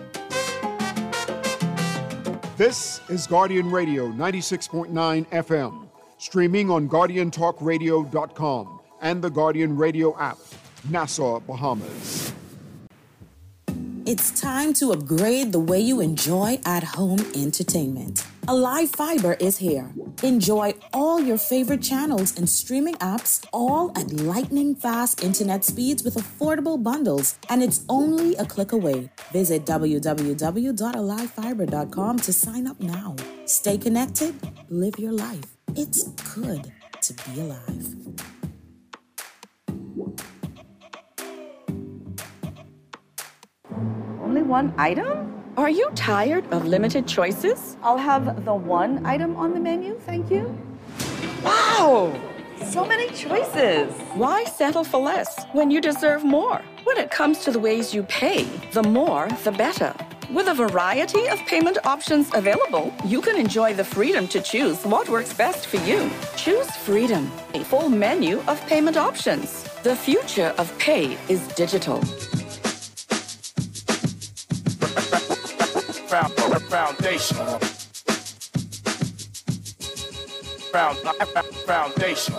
This is Guardian Radio 96.9 FM, streaming on GuardianTalkRadio.com and the Guardian Radio app, Nassau, Bahamas. It's time to upgrade the way you enjoy at-home entertainment. Alive Fiber is here. Enjoy all your favorite channels and streaming apps, all at lightning-fast internet speeds with affordable bundles, and it's only a click away. Visit www.alivefiber.com to sign up now. Stay connected, live your life. It's good to be alive. Only one item? Are you tired of limited choices? I'll have the one item on the menu, thank you. Wow! So many choices. Why settle for less when you deserve more? When it comes to the ways you pay, the more, the better. With a variety of payment options available, you can enjoy the freedom to choose what works best for you. Choose Freedom, a full menu of payment options. The future of pay is digital. Foundation. Foundation.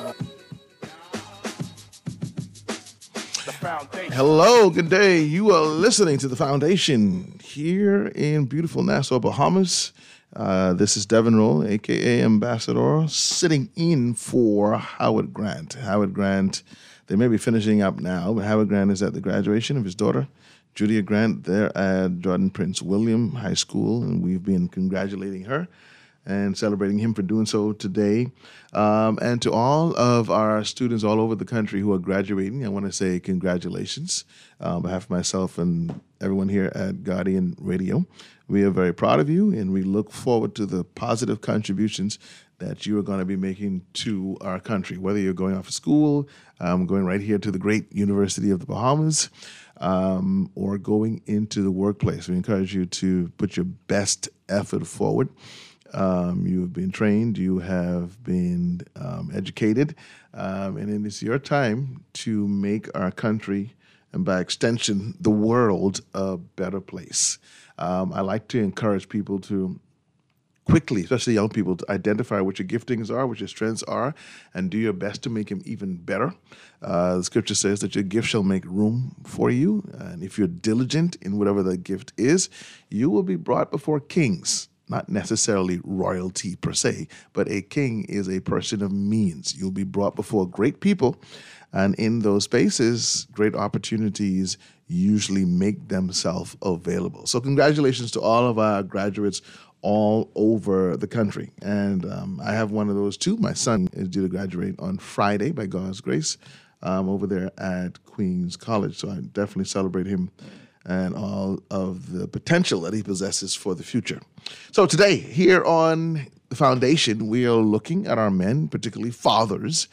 Hello, good day. You are listening to The Foundation here in beautiful Nassau, Bahamas. This is Devin Roll, a.k.a. Ambassador, sitting in for Howard Grant. Howard Grant, they may be finishing up now, but Howard Grant is at the graduation of his daughter, Julia Grant, there at Jordan Prince William High School, and we've been congratulating her and celebrating him for doing so today. And to all of our students all over the country who are graduating, I want to say congratulations on behalf of myself and everyone here at Guardian Radio. We are very proud of you, and we look forward to the positive contributions that you are going to be making to our country, whether you're going off to school, going right here to the great University of the Bahamas, or going into the workplace. We encourage you to put your best effort forward. You have been trained, you have been educated, and it is your time to make our country, and by extension, the world, a better place. I like to encourage people to quickly, especially young people, to identify what your giftings are, what your strengths are, and do your best to make them even better. The scripture says that your gift shall make room for you, and if you're diligent in whatever that gift is, you will be brought before kings. Not necessarily royalty per se, but a king is a person of means. You'll be brought before great people, and in those spaces, great opportunities usually make themselves available. So congratulations to all of our graduates all over the country. And I have one of those too. My son is due to graduate on Friday, by God's grace, over there at Queens College. So I definitely celebrate him and all of the potential that he possesses for the future. So today, here on The Foundation, we are looking at our men, particularly fathers,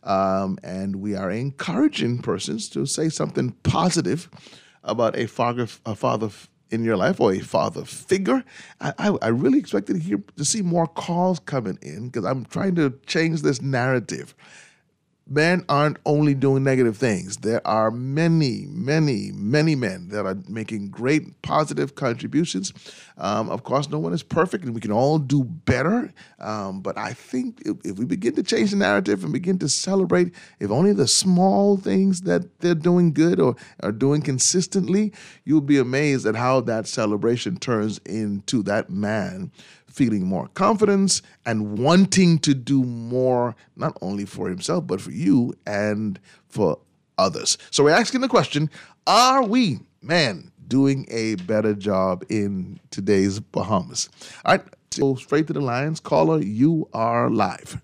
and we are encouraging persons to say something positive about a father in your life or a father figure. I really expected to see more calls coming in because I'm trying to change this narrative. Men aren't only doing negative things. There are many, many, many men that are making great positive contributions. Of course, no one is perfect and we can all do better. But I think if we begin to change the narrative and begin to celebrate, if only the small things that they're doing good or are doing consistently, you'll be amazed at how that celebration turns into that man feeling more confidence and wanting to do more, not only for himself, but for you and for others. So we're asking the question, are we, men, doing a better job in today's Bahamas? All right, go straight to the lines. Caller, you are live.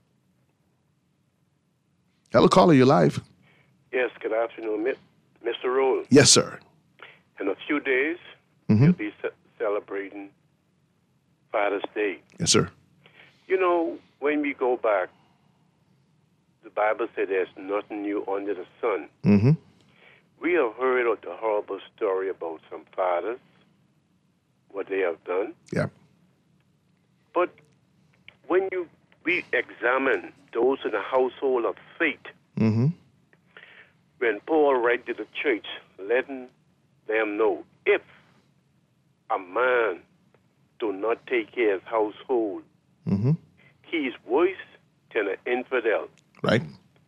Hello, caller, you're live. Yes, good afternoon, Mr. Roll. Yes, sir. In a few days, you'll be celebrating Father's Day. Yes, sir. You know, when we go back, the Bible said there's nothing new under the sun. Mm-hmm. We have heard of the horrible story about some fathers, what they have done. Yeah. But when we examine those in the household of faith, when Paul writes to the church, letting them know, if a man do not take care of his household, he is worse than an infidel. Right.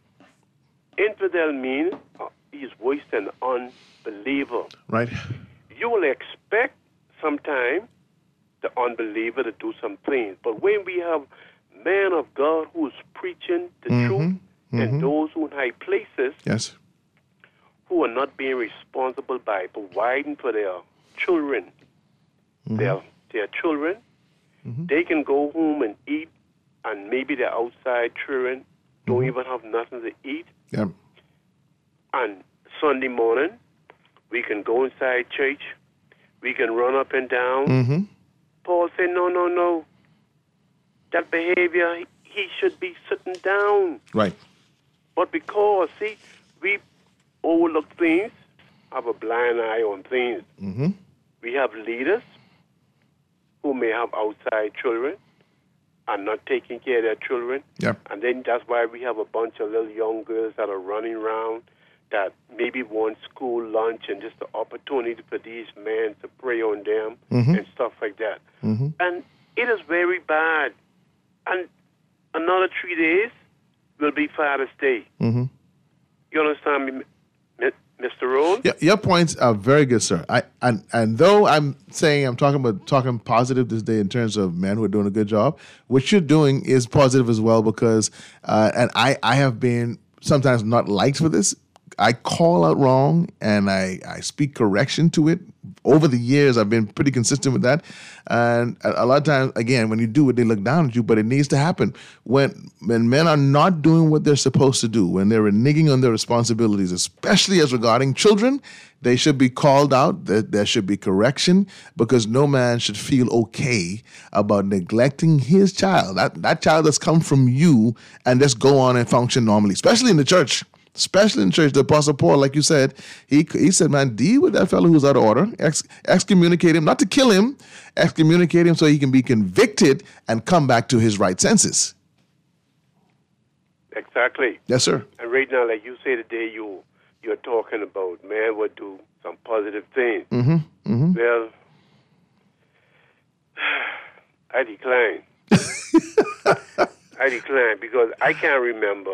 Infidel means he is worse than an unbeliever. Right. You will expect sometime the unbeliever to do some things. But when we have men of God who is preaching the truth and those who in high places yes, who are not being responsible by providing for their children, their children, they can go home and eat, and maybe their outside children don't even have nothing to eat. Yeah. And Sunday morning, we can go inside church, we can run up and down. Paul said, no. That behavior, he should be sitting down. Right. But because, see, we overlook things, have a blind eye on things. We have leaders who may have outside children and not taking care of their children. Yep. And then that's why we have a bunch of little young girls that are running around that maybe want school lunch and just the opportunity for these men to prey on them and stuff like that. And it is very bad. And another 3 days will be Father's Day. You understand me, Mr. Roll? Yeah, your points are very good, sir. And though I'm talking positive this day in terms of men who are doing a good job, what you're doing is positive as well because, and I have been sometimes not liked for this. I call out wrong and I speak correction to it. Over the years, I've been pretty consistent with that. And a lot of times, again, when you do it, they look down at you, but it needs to happen. When men are not doing what they're supposed to do, when they're reneging on their responsibilities, especially as regarding children, they should be called out. There should be correction because no man should feel okay about neglecting his child, that child that's come from you, and just go on and function normally, especially in the church. Especially in church, the Apostle Paul, like you said, he said, man, deal with that fellow who's out of order, excommunicate him, not to kill him, excommunicate him so he can be convicted and come back to his right senses. Exactly. Yes, sir. And right now, like you say today, you're talking about man would do some positive things. Well, I decline. I decline because I can't remember.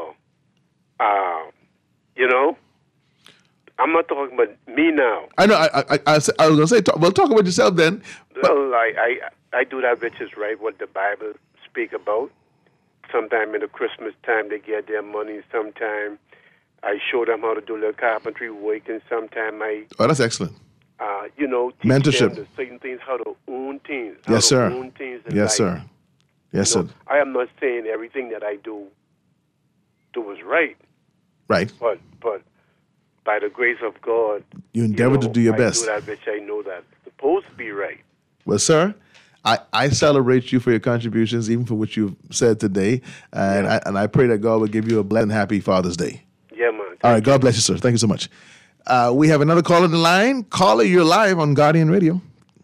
You know, I'm not talking about me now. I know. I was going to say, talk about yourself then. Well, I do that which is right, what the Bible speak about. Sometime in the Christmas time, they get their money. Sometime I show them how to do their carpentry work, and sometime I... Oh, that's excellent. Teach mentorship. them the certain things, how to own things. Yes, sir. Own things in yes, life. Sir. Yes, sir. I am not saying everything that I do is right. Right. But by the grace of God, you endeavor to do your best. I do that which I know that's supposed to be right. Well, sir, I celebrate you for your contributions, even for what you've said today. And I pray that God will give you a blessed and happy Father's Day. Yeah, man. All right. God bless you, sir. Thank you so much. We have another caller on the line. Caller, you're live on Guardian Radio.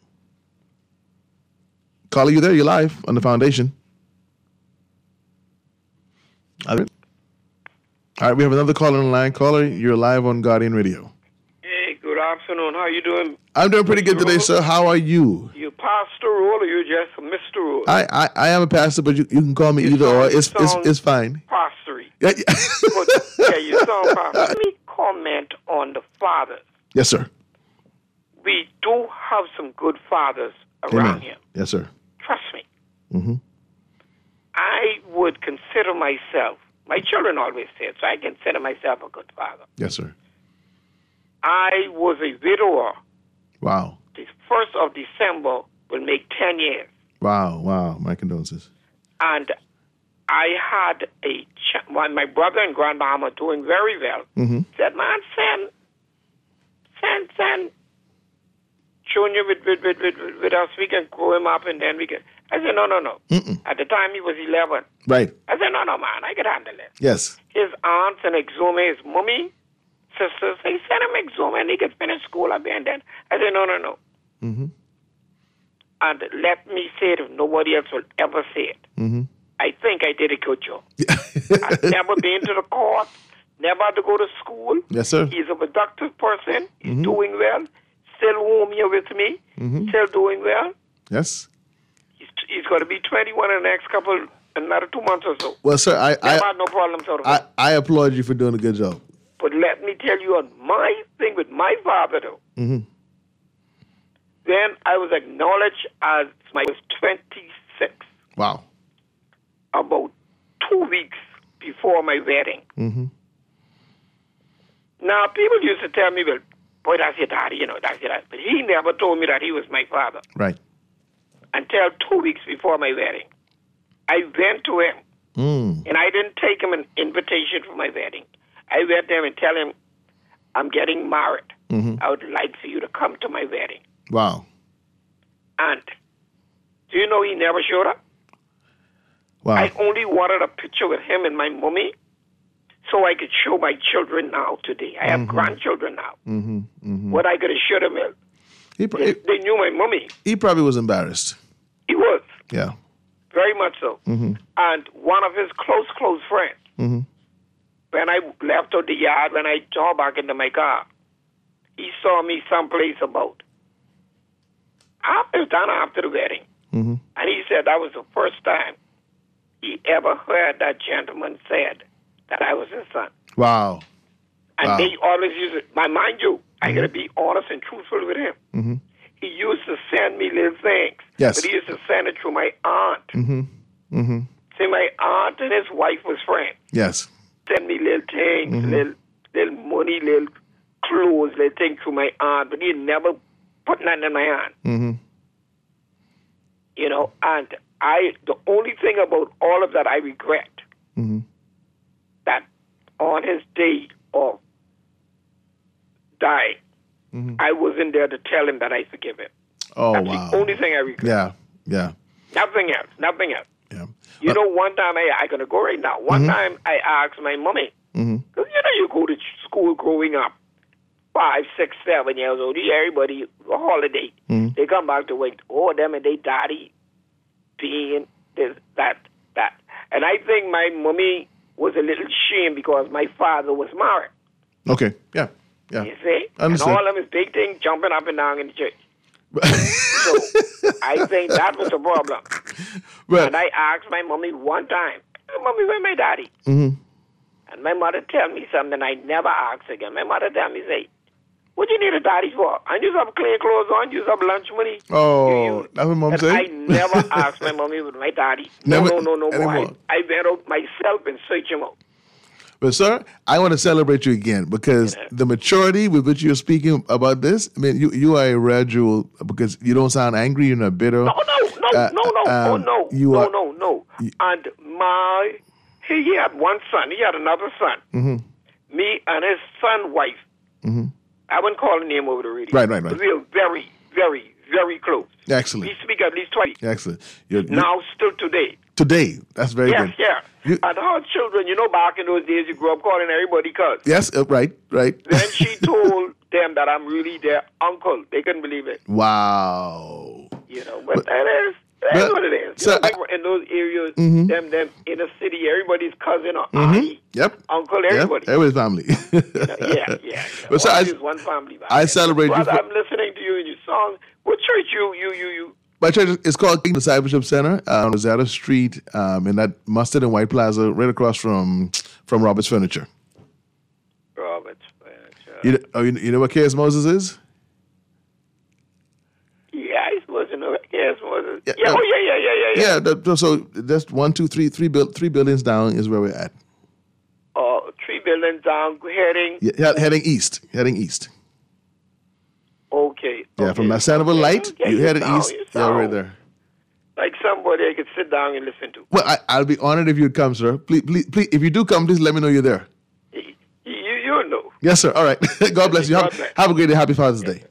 Caller, you there? You're live on the foundation. All right, we have another caller on the line. Caller, you're live on Guardian Radio. Hey, good afternoon. How you doing? I'm doing pretty good today, sir. How are you? You Pastor Roll or you just Mr. Roll? I am a pastor, but you can call me either or. It's fine. Pastory. Yeah, you sound pastor. Let me comment on the fathers. Yes, sir. We do have some good fathers around here. Yes, sir. Trust me. Mm-hmm. I would consider myself, my children always say it, so I consider myself a good father. Yes, sir. I was a widower. Wow. The 1st of December will make 10 years. Wow. My condolences. And I had my brother and grandmama are doing very well. Mm-hmm. Said, man, send Junior with us. We can grow him up and then we can. I said, no. Mm-mm. At the time he was 11. Right. I said, no, man, I can handle it. Yes. His aunts and Exuma, his mummy, sisters, they sent him Exuma and he could finish school up there and then. I said, no. Mm-hmm. And let me say it if nobody else will ever say it. Mm-hmm. I think I did a good job. I've never been to the court, never had to go to school. Yes, sir. He's a productive person. He's doing well. Still home here with me. Still doing well. Yes. He's going to be 21 in the next another 2 months or so. Well, sir, I had no problems out of it. I applaud you for doing a good job. But let me tell you on my thing with my father, though. Mm-hmm. Then I was acknowledged as I was 26. Wow. About 2 weeks before my wedding. Mm-hmm. Now, people used to tell me, well, boy, that's your daddy, that's your daddy. But he never told me that he was my father. Right. Until 2 weeks before my wedding. I went to him, and I didn't take him an invitation for my wedding. I went there and tell him, I'm getting married. Mm-hmm. I would like for you to come to my wedding. Wow. And do you know he never showed up? Wow. I only wanted a picture with him and my mommy so I could show my children now today. I have grandchildren now. Mm-hmm. Mm-hmm. What I could have showed them, they knew my mommy. He probably was embarrassed. He was. Yeah. Very much so. Mm-hmm. And one of his close friends, mm-hmm. when I left out the yard, when I drove back into my car, he saw me someplace about. It was done after the wedding. Mm-hmm. And he said that was the first time he ever heard that gentleman said that I was his son. Wow. And they always use it. Mind you, I got to be honest and truthful with him. Mm-hmm. He used to send me little things. Yes. But he used to send it through my aunt. Mm-hmm. Mm-hmm. See, my aunt and his wife was friends. Yes. Send me little things, little money, little clothes, little things through my aunt. But he never put nothing in my hand. Mm-hmm. And the only thing about all of that I regret, that on his day of dying, I wasn't there to tell him that I forgive him. Oh, That's wow. the only thing I regret. Yeah. Nothing else. Yeah. One time, I'm going to go right now. One time I asked my mommy, because you go to school growing up, 5, 6, 7 years old, everybody, a holiday, they come back to work, them and they daddy being this, that. And I think my mommy was a little ashamed because my father was married. Okay, yeah. You see? Understood. And all of his big things jumping up and down in the church. So I think that was the problem. Right. And I asked my mommy one time, Mommy, where's my daddy? Mm-hmm. And my mother tell me something I never asked again. My mother tell me, say, what do you need a daddy for? I use up clean clothes on, use up lunch money. Oh, that's what Mom said? I never asked my mommy with my daddy. No more. I went out myself and searched him out. But, sir, I want to celebrate you again because the maturity with which you're speaking about this, I mean, you are a rare jewel because you don't sound angry, you're not bitter. No. And he had one son. He had another son. Mm-hmm. Me and his son wife. Mm-hmm. I wouldn't call the name over the radio. Right. But we were very, very, very close. Excellent. We speak at least why. Excellent. Now, still today. Today. That's very good. Yes, yeah. And her children, back in those days, you grew up calling everybody cuz. Yes, right. Then she told them that I'm really their uncle. They couldn't believe it. Wow. But that's what it is. So in those areas, them inner city, everybody's cousin or auntie, uncle, everybody. Yep. Everybody's family. Yeah. But so one family. I celebrate you. Brother, I'm listening to you in your song. What church you? My church is called King Discipleship Center on Rosetta Street in that Mustard and White Plaza, right across from Roberts Furniture. Roberts Furniture. You know what K.S. Moses is? Yeah, I suppose you know K.S. Moses. Yeah. Yeah. So that's 1, 2, 3, three buildings down is where we're at. 3 buildings down, heading. Yeah, heading east. Okay. Yeah, from that Sanibel Light, you headed east. Yeah, right there. Like somebody I could sit down and listen to. Well, I'll be honored if you'd come, sir. Please, if you do come, please let me know you're there. You know. Yes, sir. All right. God bless you. Have a great day. Happy Father's Day.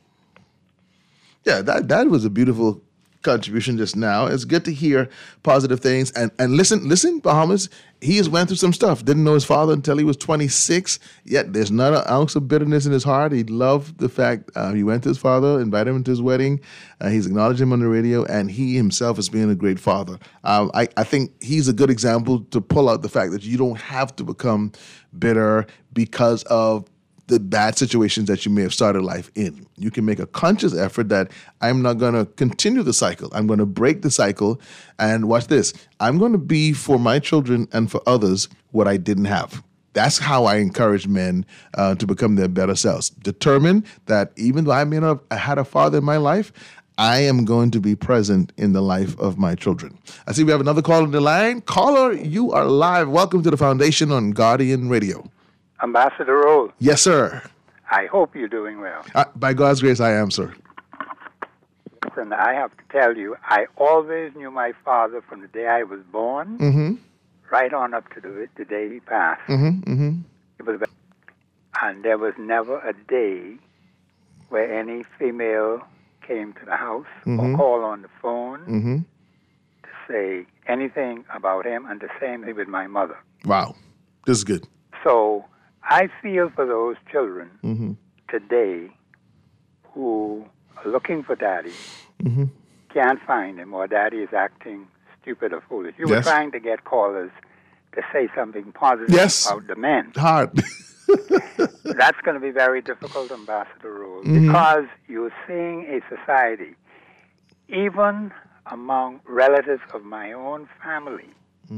Yeah, that was a beautiful contribution just now. It's good to hear positive things. And listen, Bahamas, he has went through some stuff. Didn't know his father until he was 26. Yet there's not an ounce of bitterness in his heart. He loved the fact he went to his father, invited him to his wedding. He's acknowledged him on the radio, and he himself is being a great father. I think he's a good example to pull out the fact that you don't have to become bitter because of the bad situations that you may have started life in. You can make a conscious effort that I'm not going to continue the cycle. I'm going to break the cycle. And watch this. I'm going to be for my children and for others what I didn't have. That's how I encourage men to become their better selves. Determine that even though I may not have had a father in my life, I am going to be present in the life of my children. I see we have another caller on the line. Caller, you are live. Welcome to the Foundation on Guardian Radio. Ambassador Roll. Yes, sir. I hope you're doing well. By God's grace, I am, sir. Listen, I have to tell you, I always knew my father from the day I was born, right on up to the day he passed. It was, and there was never a day where any female came to the house or called on the phone to say anything about him, and the same thing with my mother. Wow. This is good. So I feel for those children today who are looking for daddy, can't find him, or daddy is acting stupid or foolish. You were trying to get callers to say something positive about the men. Hard. That's going to be very difficult, Ambassador Rule, because you're seeing a society, even among relatives of my own family,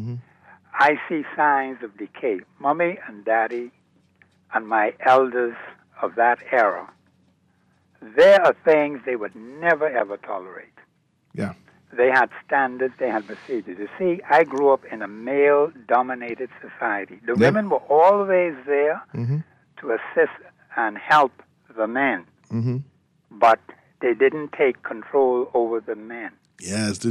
I see signs of decay. Mommy and daddy and my elders of that era, there are things they would never, ever tolerate. Yeah. They had standards, they had procedures. You see, I grew up in a male-dominated society. The women were always there to assist and help the men, but they didn't take control over the men. Yes.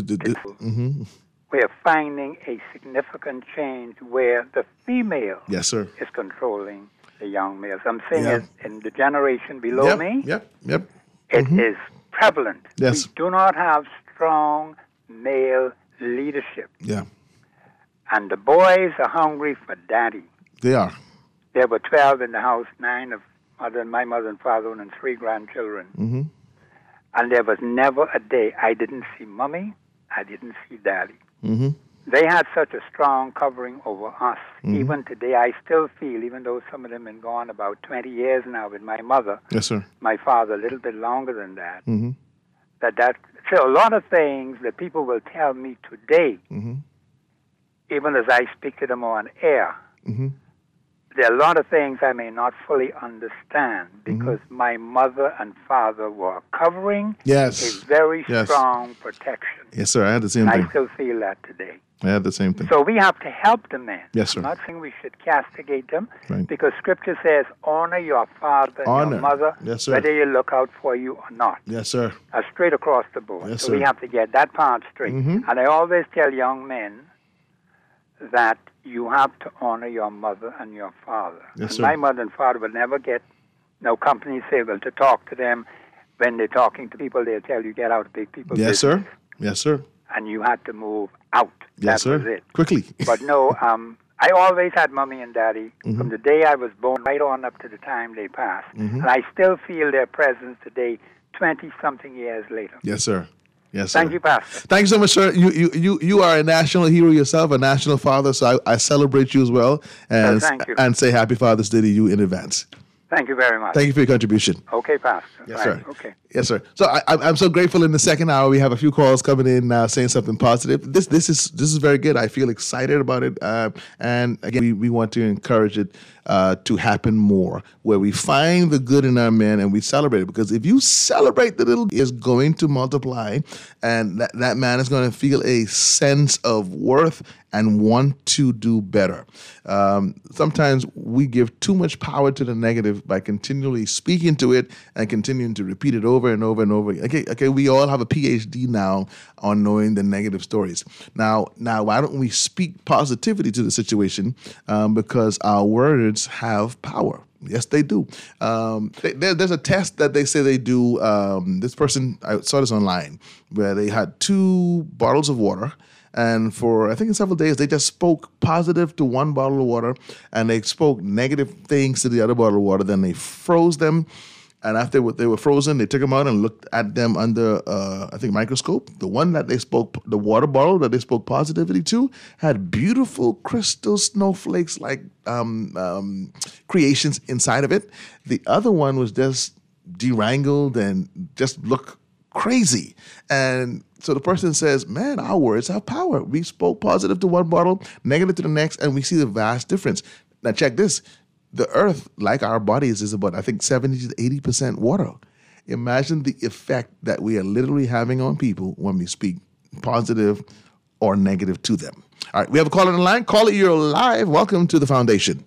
We're finding a significant change where the female is controlling the young males. I'm saying it in the generation below me. It is prevalent. Yes. We do not have strong male leadership. Yeah. And the boys are hungry for daddy. They are. There were 12 in the house, 9 of my mother and father, and 3 grandchildren. And there was never a day I didn't see mommy, I didn't see daddy. They had such a strong covering over us. Even today, I still feel, even though some of them have been gone about 20 years now with my mother, my father a little bit longer than that, so a lot of things that people will tell me today, even as I speak to them on air, there are a lot of things I may not fully understand because my mother and father were covering a very strong protection. Yes, sir. I had the same thing. I still feel that today. I had the same thing. So we have to help the men. Yes, sir. I'm not saying we should castigate them because Scripture says, honor your father and your mother, whether you look out for you or not. Yes, sir. Straight across the board. Yes, so we have to get that part straight. And I always tell young men that you have to honor your mother and your father. Yes, and my mother and father will never get no company civil to talk to them. When they're talking to people, they'll tell you, get out of big people's business. Yes, sir. And you had to move out. Yes, that sir. was it. Quickly. But no, I always had mommy and daddy from the day I was born right on up to the time they passed. And I still feel their presence today, 20-something years later. Yes, sir. Yes, sir. Thank you, Pastor. Thank you so much, sir. You are a national hero yourself, a national father, so I celebrate you as well. And, thank you. And say Happy Father's Day to you in advance. Thank you very much. Thank you for your contribution. Okay, Pastor. Yes, sir. Okay. Yes, sir. So I'm so grateful. In the second hour, we have a few calls coming in saying something positive. This is very good. I feel excited about it. And again, we want to encourage it to happen more, where we find the good in our men and we celebrate it. Because if you celebrate the little, it's going to multiply, and that man is going to feel a sense of worth and want to do better. Sometimes we give too much power to the negative by continually speaking to it and continuing to repeat it over and over and over. Okay, we all have a PhD now on knowing the negative stories. Now, why don't we speak positivity to the situation? Because our words have power. Yes, they do. There's a test that they say they do. This person, I saw this online, where they had 2 bottles of water. And for, I think, in several days, they just spoke positive to one bottle of water, and they spoke negative things to the other bottle of water. Then they froze them. And after they were frozen, they took them out and looked at them under, I think, microscope. The one that they spoke, the water bottle that they spoke positivity to, had beautiful crystal snowflakes like creations inside of it. The other one was just derangled and just looked crazy. And so the person says, man, our words have power. We spoke positive to one bottle, negative to the next, and we see the vast difference. Now check this. The earth, like our bodies, is about, I think, 70 to 80% water. Imagine the effect that we are literally having on people when we speak positive or negative to them. All right, we have a caller on the line. Caller, you're live. Welcome to the Foundation.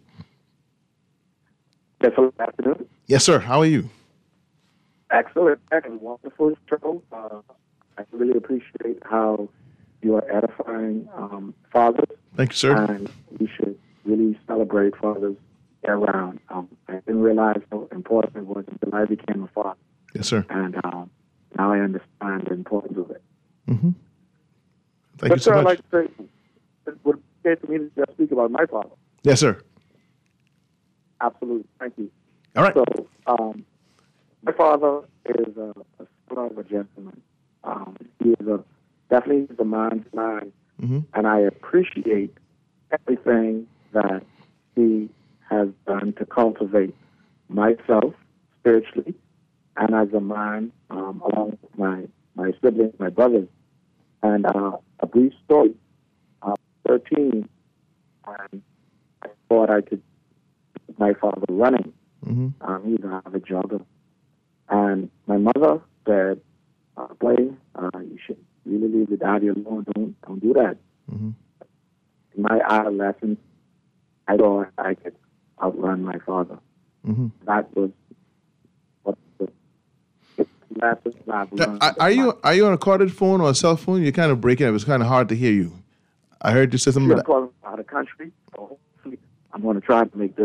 Yes, hello, afternoon. Yes, sir. How are you? Excellent. Wonderful show. I really appreciate how you are edifying fathers. Thank you, sir. And we should really celebrate fathers year-round. I didn't realize how important it was until I became a father. Yes, sir. And now I understand the importance of it. Mm-hmm. Thank you so much. I'd like to say, it would be okay for me to just speak about my father. Yes, sir. Absolutely. Thank you. All right. So, my father is a son of a gentleman. He is definitely a man's man, and I appreciate everything that he has done to cultivate myself spiritually and as a man, along with my siblings, my brothers. And a brief story. 13, and I thought I could keep my father running. He's an avid jogger. And my mother said, boy, you should really leave the daddy alone. Don't do that. In my adolescence, I thought I could outrun my father. That was what the lessons I've learned. Are you on a recorded phone or a cell phone? You're kind of breaking up. It's kind of hard to hear you. I heard you say something about calling out of country. So hopefully, I'm going to try to make this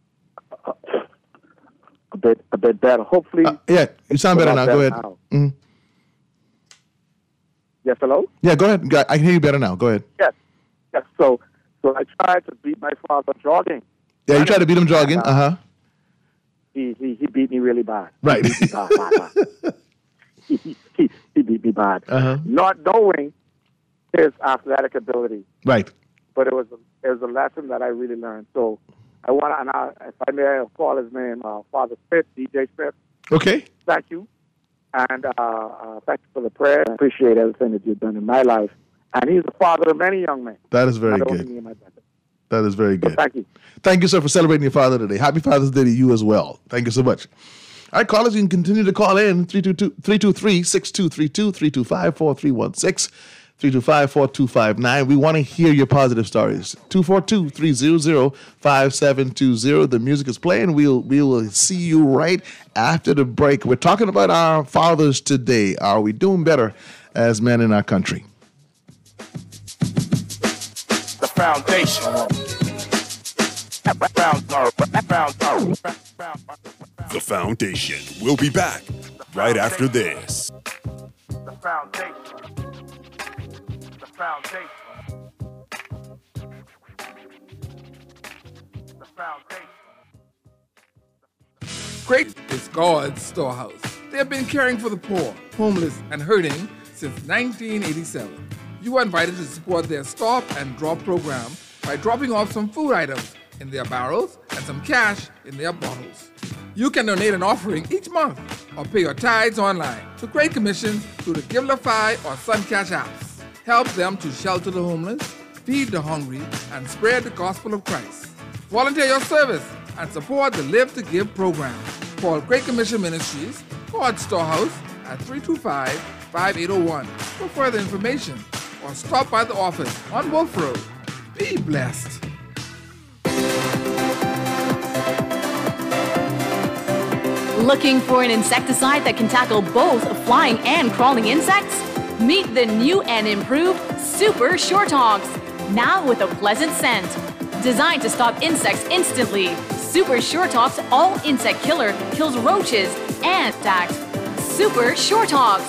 a bit better. Hopefully, yeah, you sound better now. Go ahead. Yes, hello? Yeah, go ahead. I can hear you better now. Go ahead. Yes. So I tried to beat my father jogging. Yeah, you tried to beat him jogging. He beat me really bad. Right. He beat me bad. Not knowing his athletic ability. Right. But it was a lesson that I really learned. So I want to, if I may call his name, Father Smith, DJ Smith. Okay. Thank you. And thank you for the prayer. I appreciate everything that you've done in my life. And he's the father of many young men. That is very good. Me and my brother. That is very good. So thank you. Thank you, sir, for celebrating your father today. Happy Father's Day to you as well. Thank you so much. All right, callers, you can continue to call in 323-6232, 325-4316, 325-4259. We want to hear your positive stories. 242-300-5720. The music is playing. We will see you right after the break. We're talking about our fathers today. Are we doing better as men in our country? The Foundation. The Foundation. We'll be back right after this. The Foundation. foundation. The foundation. Great is God's storehouse. They have been caring for the poor, homeless, and hurting since 1987. You are invited to support their Stop and Drop program by dropping off some food items in their barrels and some cash in their bottles. You can donate an offering each month or pay your tithes online to Great Commission through the Givelify or Suncash apps. Help them to shelter the homeless, feed the hungry, and spread the gospel of Christ. Volunteer your service and support the Live to Give program. Call Great Commission Ministries, God's Storehouse at 325-5801 for further information or stop by the office on Wolf Road. Be blessed. Looking for an insecticide that can tackle both flying and crawling insects? Meet the new and improved Super Short Hogs, now with a pleasant scent. Designed to stop insects instantly, Super Short Hogs All Insect Killer kills roaches and attacks. Super Short Hogs.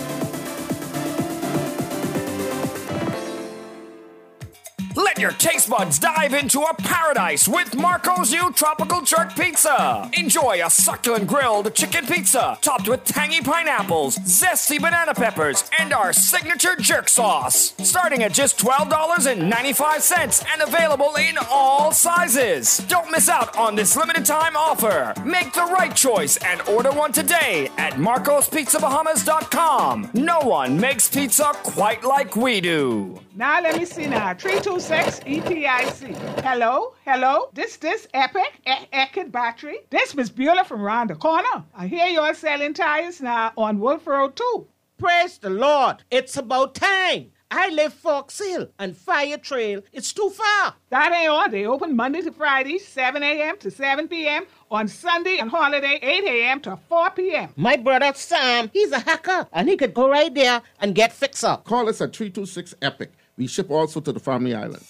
Let your taste buds dive into a paradise with Marco's new Tropical Jerk Pizza. Enjoy a succulent grilled chicken pizza topped with tangy pineapples, zesty banana peppers, and our signature jerk sauce. Starting at just $12.95 and available in all sizes. Don't miss out on this limited time offer. Make the right choice and order one today at marcospizzabahamas.com. No one makes pizza quite like we do. Now let me see now. 326 EPIC. Hello? This Epic Eckert Battery. This Miss Beulah from round the corner. I hear you're selling tires now on Wolf Road too. Praise the Lord. It's about time. I live Fox Hill and Fire Trail. It's too far. That ain't all. They open Monday to Friday, 7 a.m. to 7 p.m. On Sunday and holiday, 8 a.m. to 4 p.m. My brother Sam, he's a hacker, and he could go right there and get fixed up. Call us at 326 EPIC. We ship also to the Family Island.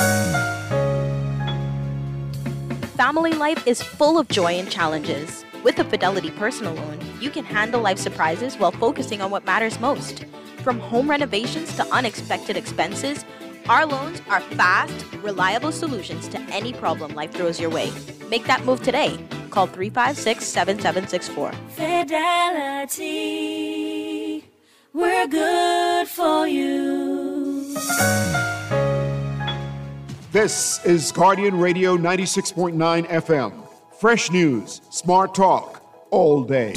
Family life is full of joy and challenges. With a Fidelity personal loan, you can handle life surprises while focusing on what matters most. From home renovations to unexpected expenses, our loans are fast, reliable solutions to any problem life throws your way. Make that move today. Call 356-7764. Fidelity, we're good for you. This is Guardian Radio 96.9 FM. Fresh news, smart talk, all day.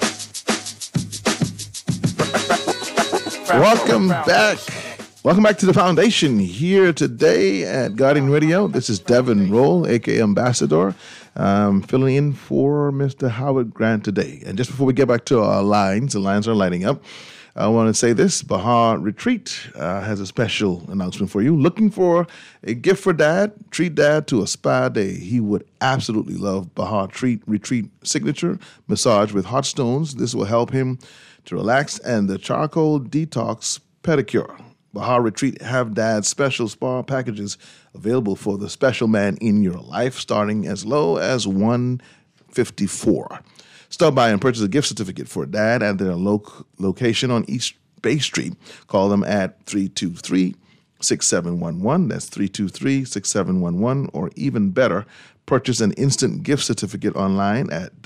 Welcome back. Welcome back to the Foundation here today at Guardian Radio. This is Devin Roll, a.k.a. Ambassador, filling in for Mr. Howard Grant today. And just before we get back to our lines, the lines are lighting up. I want to say this, Bahar Retreat has a special announcement for you. Looking for a gift for Dad? Treat Dad to a spa day. He would absolutely love Bahar Retreat signature massage with hot stones. This will help him to relax, and the charcoal detox pedicure. Bahar Retreat have Dad's special spa packages available for the special man in your life, starting as low as $154. Stop by and purchase a gift certificate for Dad at their location on East Bay Street. Call them at 323-6711. That's 323-6711. Or even better, purchase an instant gift certificate online at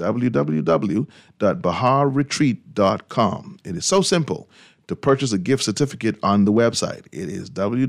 www.baharretreat.com. It is so simple to purchase a gift certificate on the website. It is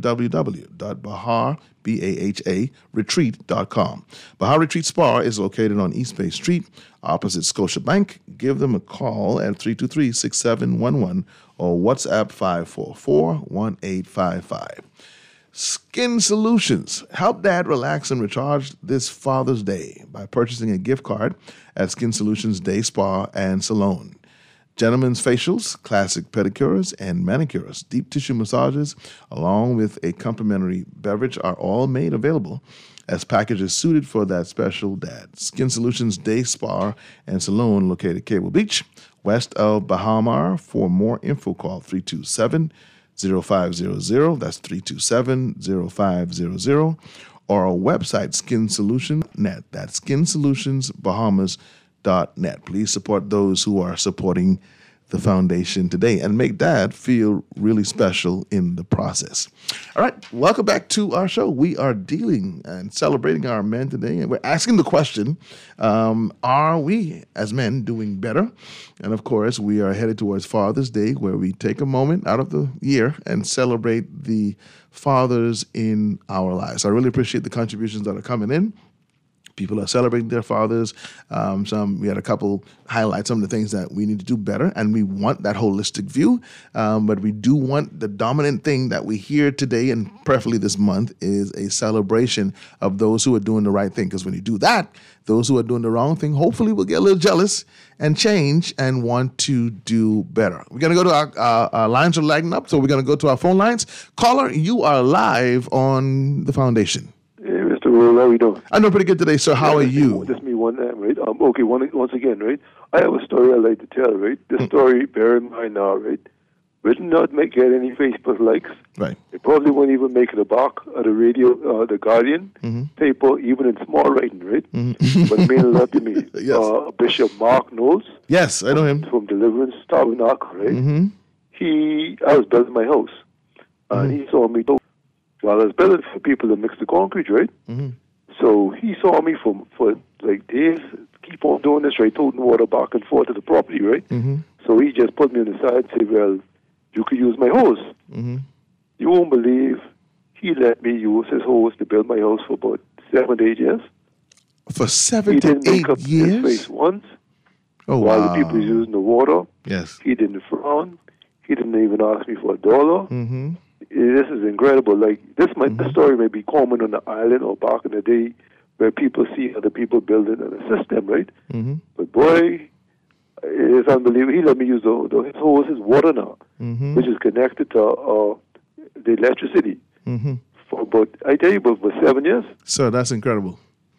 www.retreat.com. Bahar Retreat Spa is located on East Bay Street, opposite Scotiabank. Give them a call at 323-6711 or WhatsApp 544-1855. Skin Solutions. Help Dad relax and recharge this Father's Day by purchasing a gift card at Skin Solutions Day Spa and Salon. Gentlemen's facials, classic pedicures, and manicures, deep tissue massages, along with a complimentary beverage are all made available as packages suited for that special dad. Skin Solutions Day Spa and Salon located at Cable Beach, west of Bahamar. For more info, call 327-0500. That's 327-0500. Or our website, Skin Solutions Net. That's SkinSolutionsBahamas.net. Please support those who are supporting the foundation today and make Dad feel really special in the process. All right, welcome back to our show. We are dealing and celebrating our men today, and we're asking the question, are we as men doing better? And of course, we are headed towards Father's Day, where we take a moment out of the year and celebrate the fathers in our lives. I really appreciate the contributions that are coming in. People are celebrating their fathers. We had a couple highlight some of the things that we need to do better, and we want that holistic view. But we do want the dominant thing that we hear today, and preferably this month, is a celebration of those who are doing the right thing. Because when you do that, those who are doing the wrong thing hopefully will get a little jealous and change and want to do better. We're going to go to our lines are lighting up, so we're going to go to our phone lines. Caller, you are live on the foundation. Hey, Mr. Roll, how are you doing? I'm doing pretty good today, sir. How are you? Just me one time, right? Once again, right? I have a story I'd like to tell, right? This story, bear in mind now, right? Will not get any Facebook likes. Right. It probably won't even make it a box of the radio, the Guardian paper, even in small writing, right? But it means a lot to me. Yes. Bishop Mark Knowles. Yes, I know him. From Deliverance Tabernacle, right? I was building my house, and he saw me. Well, I was building for people to mix the concrete, right? So he saw me for like days, keep on doing this, right? Toting water back and forth to the property, right? So he just put me on the side and said, well, you could use my hose. You won't believe he let me use his hose to build my house for about 7 to 8 years. For 7 to 8 years? He didn't make up his face once. Oh, while the people was using the water. Yes. He didn't frown. He didn't even ask me for $1. This is incredible. Like this story may be common on the island or back in the day where people see other people building a system, right? But boy, it's unbelievable. He let me use his hose, his water now, which is connected to the electricity. For about 7 years. Sir, that's incredible.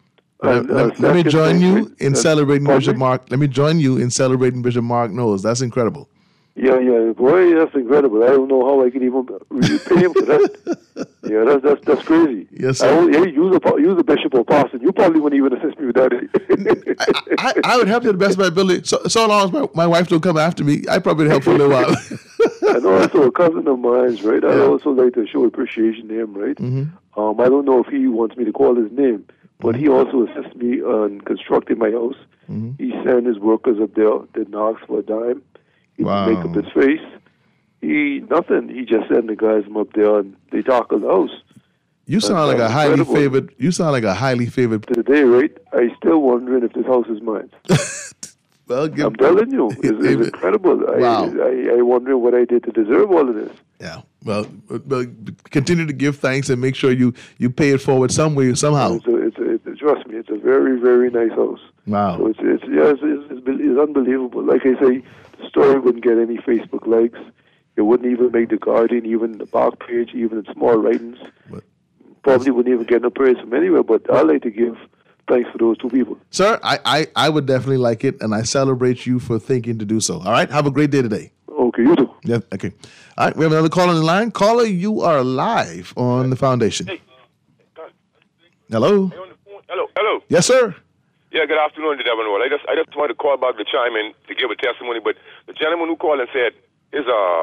Let me join you in celebrating Bishop Mark. Let me join you in celebrating Bishop Mark Knowles. That's incredible. Yeah, boy, that's incredible. I don't know how I can even repay him for that. Yeah, that's crazy. Yes, sir. Use a bishop or pastor. You probably wouldn't even assist me with that. I would help you to the best of my ability. So long as my wife don't come after me, I probably help for a little while. And also a cousin of mine, right? I also like to show appreciation to him, right? I don't know if he wants me to call his name, but he also assists me on constructing my house. He sent his workers up there, didn't ask for a dime. He didn't make up his face. Nothing. He just sent the guys up there and they tackled the house. You sound like a highly favored. You sound like a highly favored. Today, right? I still wondering if this house is mine. Well, I'm telling you, it's incredible. Wow. I wondering what I did to deserve all of this. Yeah. Well, continue to give thanks and make sure you pay it forward some way, somehow. Trust me, it's a very, very nice house. Wow. So it's unbelievable. Like I say, the story wouldn't get any Facebook likes. It wouldn't even make the Guardian, even the back page, even in small writings. Probably wouldn't even get no praise from anywhere. But I like to give thanks for those two people. Sir, I would definitely like it, and I celebrate you for thinking to do so. All right? Have a great day today. Okay, you too. Yeah, okay. All right, we have another caller on the line. Caller, you are live on the foundation. Hey. Hello? Hello. Yes, sir. Yeah, good afternoon to Devon Roll. I just wanted to call about the chime in to give a testimony, but the gentleman who called and said he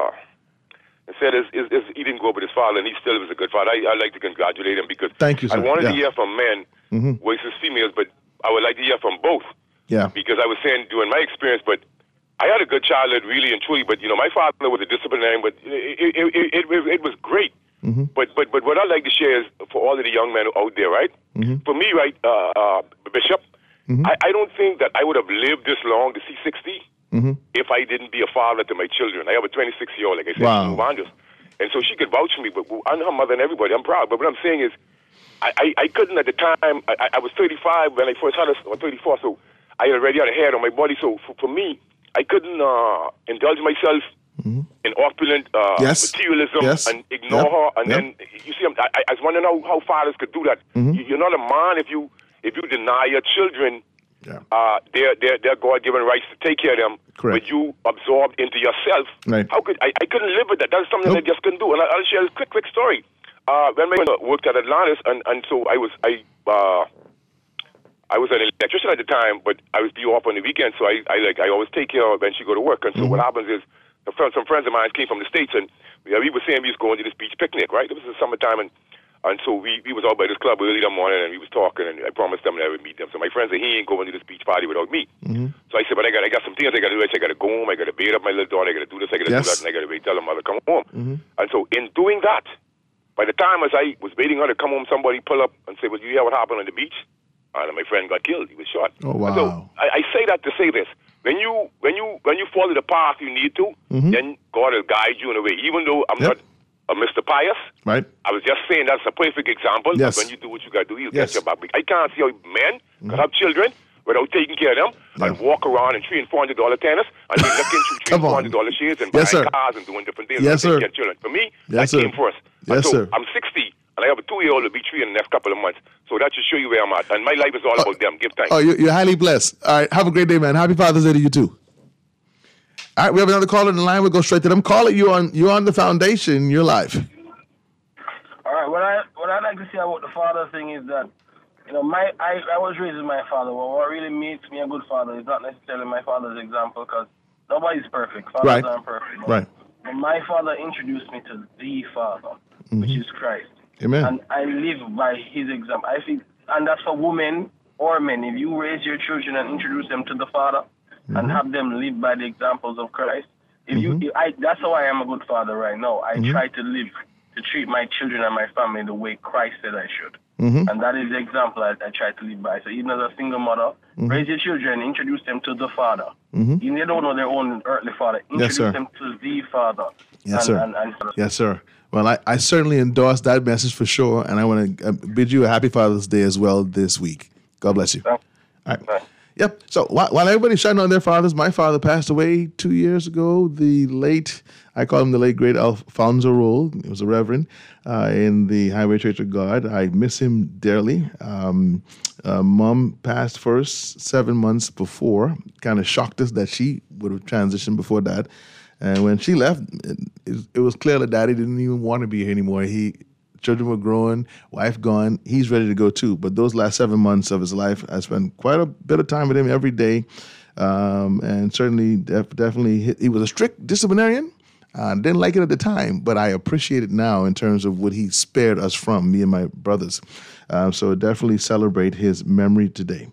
didn't grow up with his father and he still was a good father. I'd like to congratulate him because thank you, sir. I wanted to hear from men versus females, but I would like to hear from both. Yeah. Because I was saying during my experience, but I had a good childhood, really and truly. But my father was a disciplinarian, but it was great. But what I'd like to share is for all of the young men out there, right? For me, right, Bishop, I don't think that I would have lived this long to see 60 if I didn't be a father to my children. I have a 26-year-old, like I said, Wanda's. And so she could vouch for me, but I'm her mother and everybody. I'm proud. But what I'm saying is, I couldn't at the time. I was 35 when I first had her, or 34, so I already had a hair on my body. So for me, I couldn't indulge myself in opulent materialism and ignore her. And then, you see, I was wondering how fathers could do that. You're not a man if you deny your children their God-given rights to take care of them, but you absorbed into yourself. Right. How could I couldn't live with that. That's something I just couldn't do. And I'll share a quick story. When I worked at Atlantis, and so I I was an electrician at the time, but I was be off on the weekend, so I always take care of her when she go to work. And so what happens is, some friends of mine came from the States, and we were saying we was going to this beach picnic, right? It was the summertime, and so we was out by this club early in the morning, and we was talking, and I promised them that I would meet them. So my friend said he ain't going to this beach party without me. So I said, but I got some things I got to do. I got to go home. I got to bathe up my little daughter. I got to do this. I got to do that, and I got to wait till her mother come home. And so in doing that, by the time as I was waiting her to come home, somebody pull up and say, "Well, you hear what happened on the beach?" And my friend got killed. He was shot. Oh wow! And so I say that to say this: when you follow the path you need to, then God will guide you in a way. Even though I'm not a Mr. Pious, right? I was just saying that's a perfect example. Yes. When you do what you got to do, He'll get your back. I can't see how men can have children without taking care of them and walk around in $300 and $400 tennis and be looking through $300 and $400 shades and buying cars and doing different things. Yes, sir. Children. For me, Yes, that sir. came first. Yes, so sir. I'm 60. And I have a 2-year-old to be 3 in the next couple of months. So that should show you where I'm at. And my life is all about them. Give thanks. Oh, you're highly blessed. All right, have a great day, man. Happy Father's Day to you too. All right, we have another caller in the line. We'll go straight to them. Caller, you're on the foundation. You're live. All right, what I like to say about the father thing is that, I was raised with my father. Well, what really makes me a good father is not necessarily my father's example, because nobody's perfect. Fathers aren't perfect. Right. But my father introduced me to the Father, which is Christ. Amen. And I live by his example. I think, and that's for women or men. If you raise your children and introduce them to the Father and have them live by the examples of Christ, that's how I am a good father right now. I try to treat my children and my family the way Christ said I should. And that is the example I try to live by. So even as a single mother, raise your children, introduce them to the Father. Even they don't know their own earthly father, introduce them to the Father. Yes, sir. Yes, sir. Well, I certainly endorse that message for sure, and I want to bid you a happy Father's Day as well this week. God bless you. All right. Yep. So while everybody's shouting on their fathers, my father passed away 2 years ago. I call him the late, great Alfonso Roll. He was a reverend in the Highway Church of God. I miss him dearly. Mom passed first 7 months before. Kind of shocked us that she would have transitioned before that. And when she left, it was clear that Daddy didn't even want to be here anymore. Children were growing, wife gone. He's ready to go too. But those last 7 months of his life, I spent quite a bit of time with him every day. And certainly, definitely, he was a strict disciplinarian. Didn't like it at the time, but I appreciate it now in terms of what he spared us from, me and my brothers. So definitely celebrate his memory today.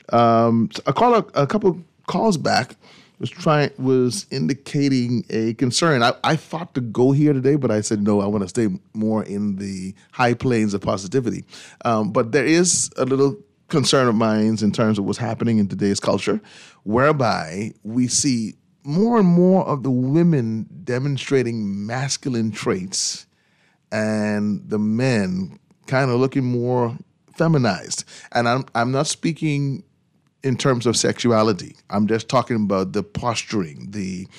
A couple calls back was indicating a concern. I thought to go here today, but I said no, I want to stay more in the high planes of positivity. But there is a little concern of mine in terms of what's happening in today's culture, whereby we see more and more of the women demonstrating masculine traits and the men kind of looking more feminized. And I'm not speaking in terms of sexuality. I'm just talking about the posturing, the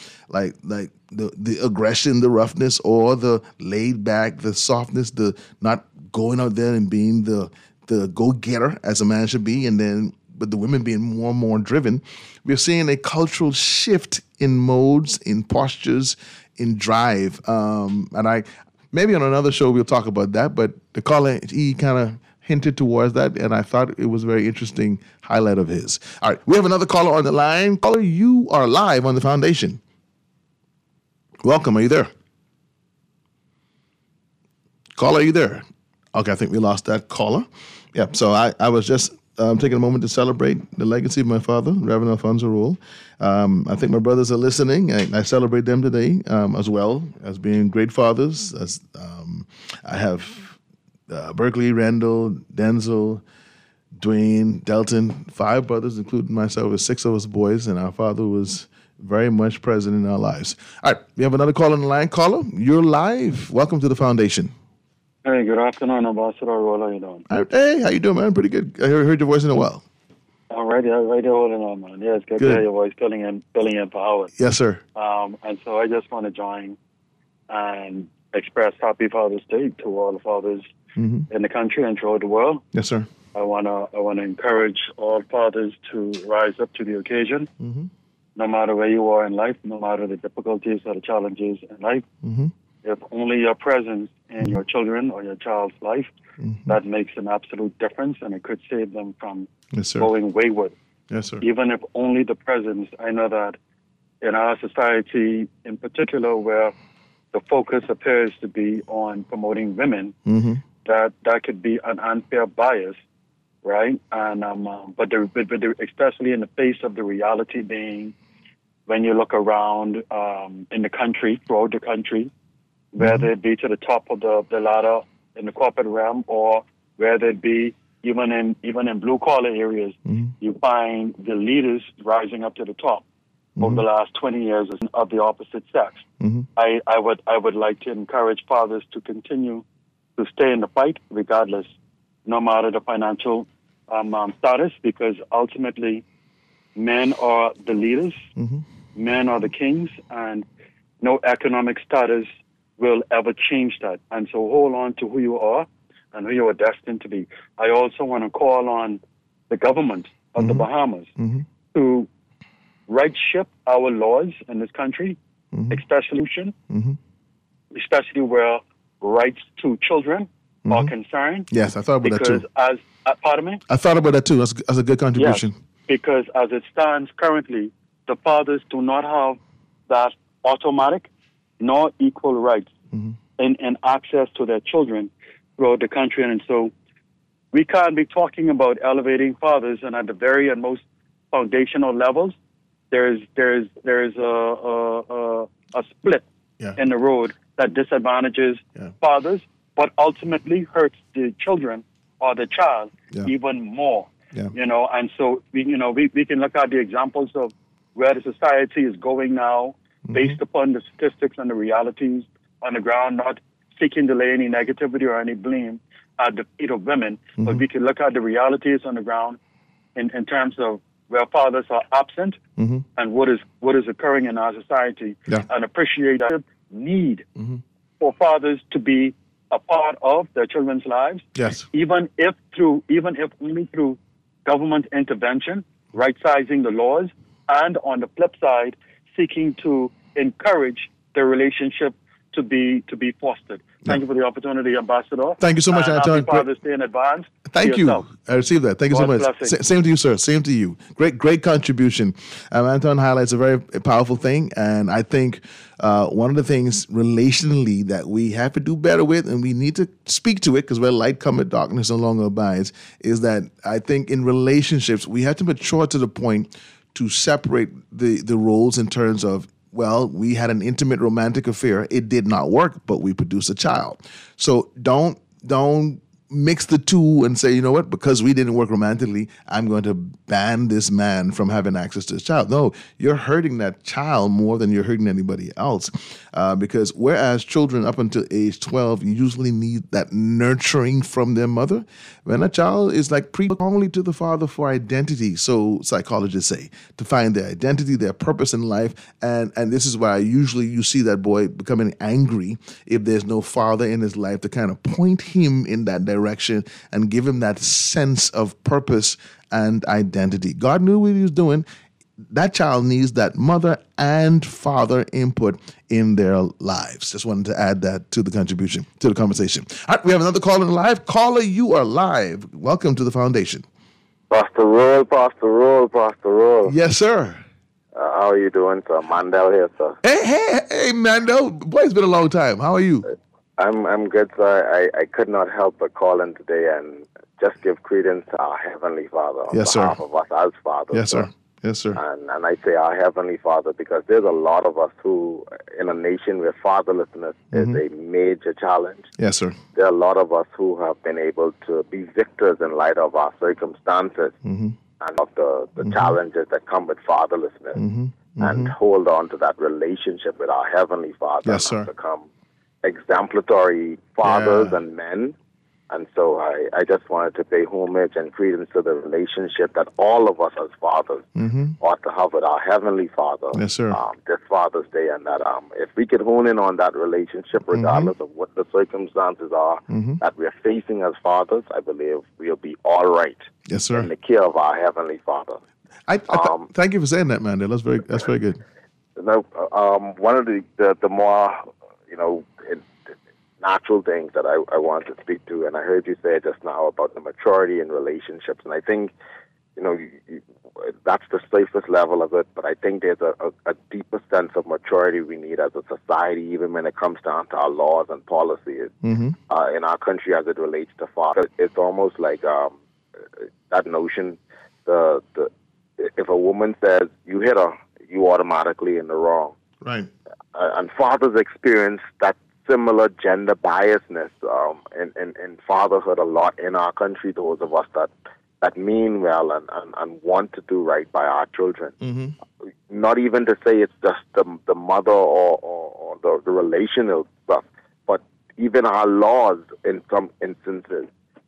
aggression, the roughness, or the laid back, the softness, the not going out there and being the go-getter as a man should be, but the women being more and more driven. We're seeing a cultural shift in modes, in postures, in drive. And maybe on another show we'll talk about that, but the caller, he kind of hinted towards that, and I thought it was a very interesting highlight of his. All right, we have another caller on the line. Caller, you are live on the foundation. Welcome, are you there? Caller, are you there? Okay, I think we lost that caller. Yeah, so I was just taking a moment to celebrate the legacy of my father, Reverend Alfonso Roll. I think my brothers are listening. I celebrate them today as well as being great fathers. I have Berkeley, Randall, Denzel, Dwayne, Delton, 5 brothers, including myself, with 6 of us boys, and our father was very much present in our lives. All right, we have another caller on the line. Caller, you're live. Welcome to the foundation. Hey, good afternoon, Ambassador Roll. How you doing? Hey, how you doing, man? Pretty good. I heard your voice in a while. All right, holding on, man. Yeah, it's good to hear your voice filling in power. Yes, sir. And so I just want to join and express Happy Father's Day to all the fathers in the country and throughout the world. Yes, sir. I wanna encourage all fathers to rise up to the occasion, no matter where you are in life, no matter the difficulties or the challenges in life. if only your presence in your children or your child's life, that makes an absolute difference, and it could save them from going wayward. Yes, sir. Even if only the presence, I know that in our society in particular, where the focus appears to be on promoting women, that could be an unfair bias, right? And but especially in the face of the reality being, when you look around in the country, throughout the country, whether it be to the top of the ladder in the corporate realm, or whether it be even in blue collar areas, you find the leaders rising up to the top over the last 20 years of the opposite sex. I would like to encourage fathers to continue to stay in the fight, regardless, no matter the financial status, because ultimately men are the leaders, men are the kings, and no economic status will ever change that. And so hold on to who you are and who you are destined to be. I also want to call on the government of the Bahamas to right-ship our laws in this country, especially where rights to children are concerned. Yes, I thought about that too. Pardon me? I thought about that too. That's a good contribution. Yes, because as it stands currently, the fathers do not have that automatic nor equal rights in access to their children throughout the country. And so we can't be talking about elevating fathers, and at the very and most foundational levels, there's a split in the road that disadvantages fathers, but ultimately hurts the children or the child even more. You know, and so we can look at the examples of where the society is going now, based upon the statistics and the realities on the ground, not seeking to lay any negativity or any blame at the feet of women, but we can look at the realities on the ground in terms of where fathers are absent and what is occurring in our society, and appreciate that need for fathers to be a part of their children's lives, even if only through government intervention, right-sizing the laws, and on the flip side, seeking to encourage the relationship to be fostered. Thank you for the opportunity, Ambassador. Thank you so much, Anton. Happy Father's Day in advance. Thank you. I received that. Thank you so much. Same to you, sir. Same to you. Great contribution. Anton highlights a very powerful thing, and I think one of the things relationally that we have to do better with, and we need to speak to it because where light cometh, darkness no longer abides, is that I think in relationships we have to mature to the point to separate the roles in terms of, well, we had an intimate romantic affair. It did not work, but we produced a child. So don't mix the two and say, you know what, because we didn't work romantically, I'm going to ban this man from having access to his child. No, you're hurting that child more than you're hurting anybody else. Because whereas children up until age 12 usually need that nurturing from their mother, when a child is like only to the father for identity, so psychologists say, to find their identity, their purpose in life. And this is why usually you see that boy becoming angry if there's no father in his life to kind of point him in that direction and give him that sense of purpose and identity. God knew what he was doing. That child needs that mother and father input in their lives. Just wanted to add that to the contribution, to the conversation. All right, we have another caller live. Caller, you are live. Welcome to the foundation. Pastor Roll. Yes, sir. How are you doing, sir? Mandel here, sir. Hey, Mandel. Boy, it's been a long time. How are you? I'm good, sir. I could not help but call in today and just give credence to our Heavenly Father on behalf of us as fathers. Yes, sir. Yes, sir. And I say our Heavenly Father because there's a lot of us who, in a nation where fatherlessness is a major challenge. Yes, sir. There are a lot of us who have been able to be victors in light of our circumstances and of the challenges that come with fatherlessness and hold on to that relationship with our Heavenly Father. Yes, sir. And become exemplary fathers and men. And so I just wanted to pay homage and credence to the relationship that all of us as fathers ought to have with our Heavenly Father. Yes, sir. This Father's Day, and that if we could hone in on that relationship, regardless of what the circumstances are that we're facing as fathers, I believe we'll be all right. Yes, sir. In the care of our Heavenly Father. Thank you for saying that, man. That's very good. One of the more natural things that I want to speak to. And I heard you say just now about the maturity in relationships. And I think, that's the safest level of it. But I think there's a deeper sense of maturity we need as a society, even when it comes down to our laws and policies in our country as it relates to father. It's almost like that notion, if a woman says you hit her, you automatically in the wrong. Right. And fathers experience that similar gender biasness in fatherhood a lot in our country, those of us that mean well and want to do right by our children. Not even to say it's just the mother or the relational stuff, but even our laws in some instances,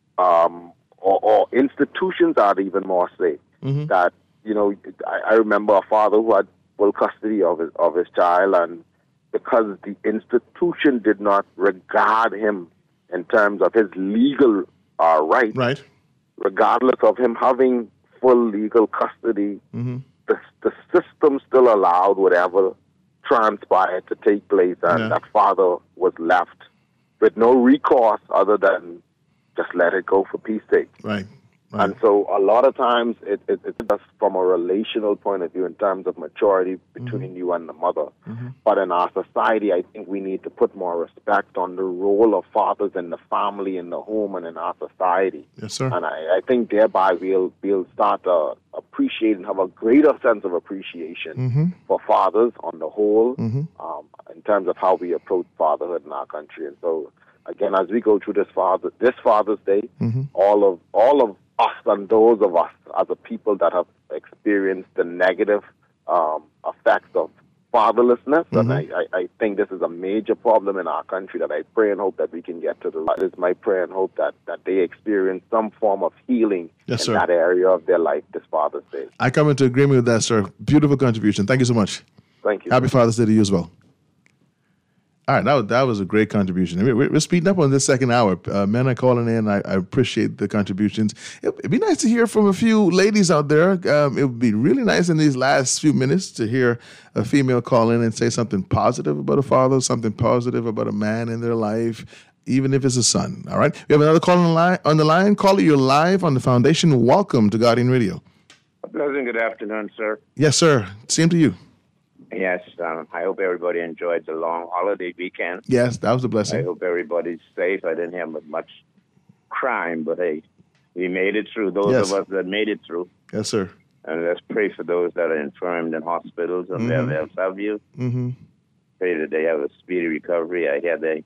or institutions are even more safe. That, I remember a father who had full custody of his child, and because the institution did not regard him in terms of his legal rights, regardless of him having full legal custody, the system still allowed whatever transpired to take place, and that father was left with no recourse other than just let it go for peace sake. Right. And so a lot of times it's just from a relational point of view in terms of maturity between you and the mother. But in our society, I think we need to put more respect on the role of fathers in the family, in the home, and in our society. Yes, sir. And I think thereby we'll start to appreciate and have a greater sense of appreciation for fathers on the whole, in terms of how we approach fatherhood in our country. And so, again, as we go through this Father's Day, all of us and those of us as a people that have experienced the negative effects of fatherlessness, and I think this is a major problem in our country that I pray and hope that we can get to the right. It is my prayer and hope that they experience some form of healing in that area of their life this Father's Day. I come into agreement with that, sir. Beautiful contribution. Thank you so much. Thank you. Happy Father's Day to you as well. All right, that was a great contribution. We're speeding up on this second hour. Men are calling in. I appreciate the contributions. It'd be nice to hear from a few ladies out there. It would be really nice in these last few minutes to hear a female call in and say something positive about a father, something positive about a man in their life, even if it's a son. All right, we have another call on the line. Caller, you're live on the Foundation. Welcome to Guardian Radio. A pleasant good afternoon, sir. Yes, sir. Same to you. Yes, I hope everybody enjoyed the long holiday weekend. Yes, that was a blessing. I hope everybody's safe. I didn't have much crime, but hey, we made it through. Those of us that made it through. Yes, sir. And let's pray for those that are infirmed in hospitals and their have you. Pray that they have a speedy recovery. I hear they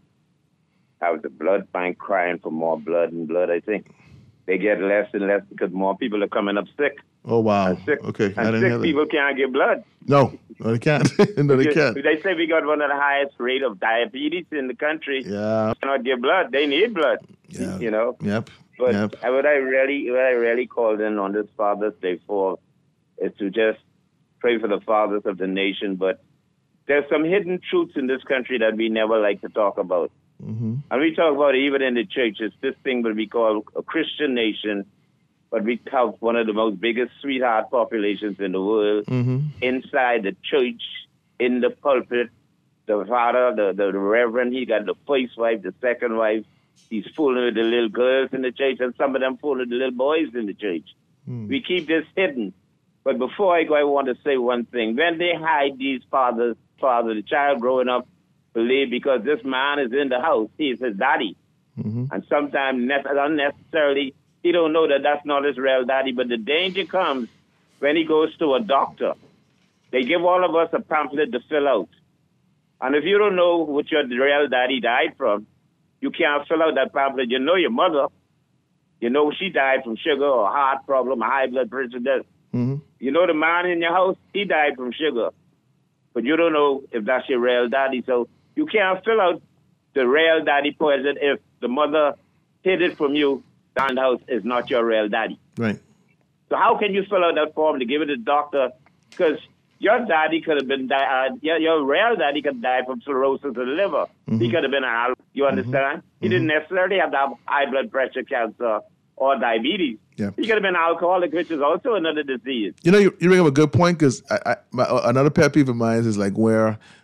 have the blood bank crying for more blood and blood. I think they get less and less because more people are coming up sick. Oh, wow. And sick, okay. And sick people can't get blood. No, they can't. No, they can't. They say we got one of the highest rate of diabetes in the country. Yeah. They cannot get blood. They need blood. Yeah. Yep. But yep. What I really called in on this Father's Day for is to just pray for the fathers of the nation. But there's some hidden truths in this country that we never like to talk about. And we talk about it even in the church. It's this thing that we call a Christian nation. But we have one of the most biggest sweetheart populations in the world inside the church, in the pulpit. The father, the reverend, he got the first wife, the second wife. He's fooling with the little girls in the church, and some of them fooling with the little boys in the church. We keep this hidden. But before I go, I want to say one thing. When they hide these fathers, the child growing up believe because this man is in the house, he is his daddy. And sometimes unnecessarily, he don't know that that's not his real daddy, but the danger comes when he goes to a doctor. They give all of us a pamphlet to fill out. And if you don't know what your real daddy died from, you can't fill out that pamphlet. You know your mother. You know she died from sugar or heart problem or high blood pressure. You know the man in your house, he died from sugar. But you don't know if that's your real daddy. So you can't fill out the real daddy poison if the mother hid it from you. And house is not your real daddy. Right. So how can you fill out that form to give it to the doctor? Because your daddy could have been, your real daddy could die from cirrhosis of the liver. He could have been you understand? He didn't necessarily have to have high blood pressure, cancer, or diabetes. Yeah. He could have been alcoholic, which is also another disease. You bring up a good point because another pet peeve of mine is like where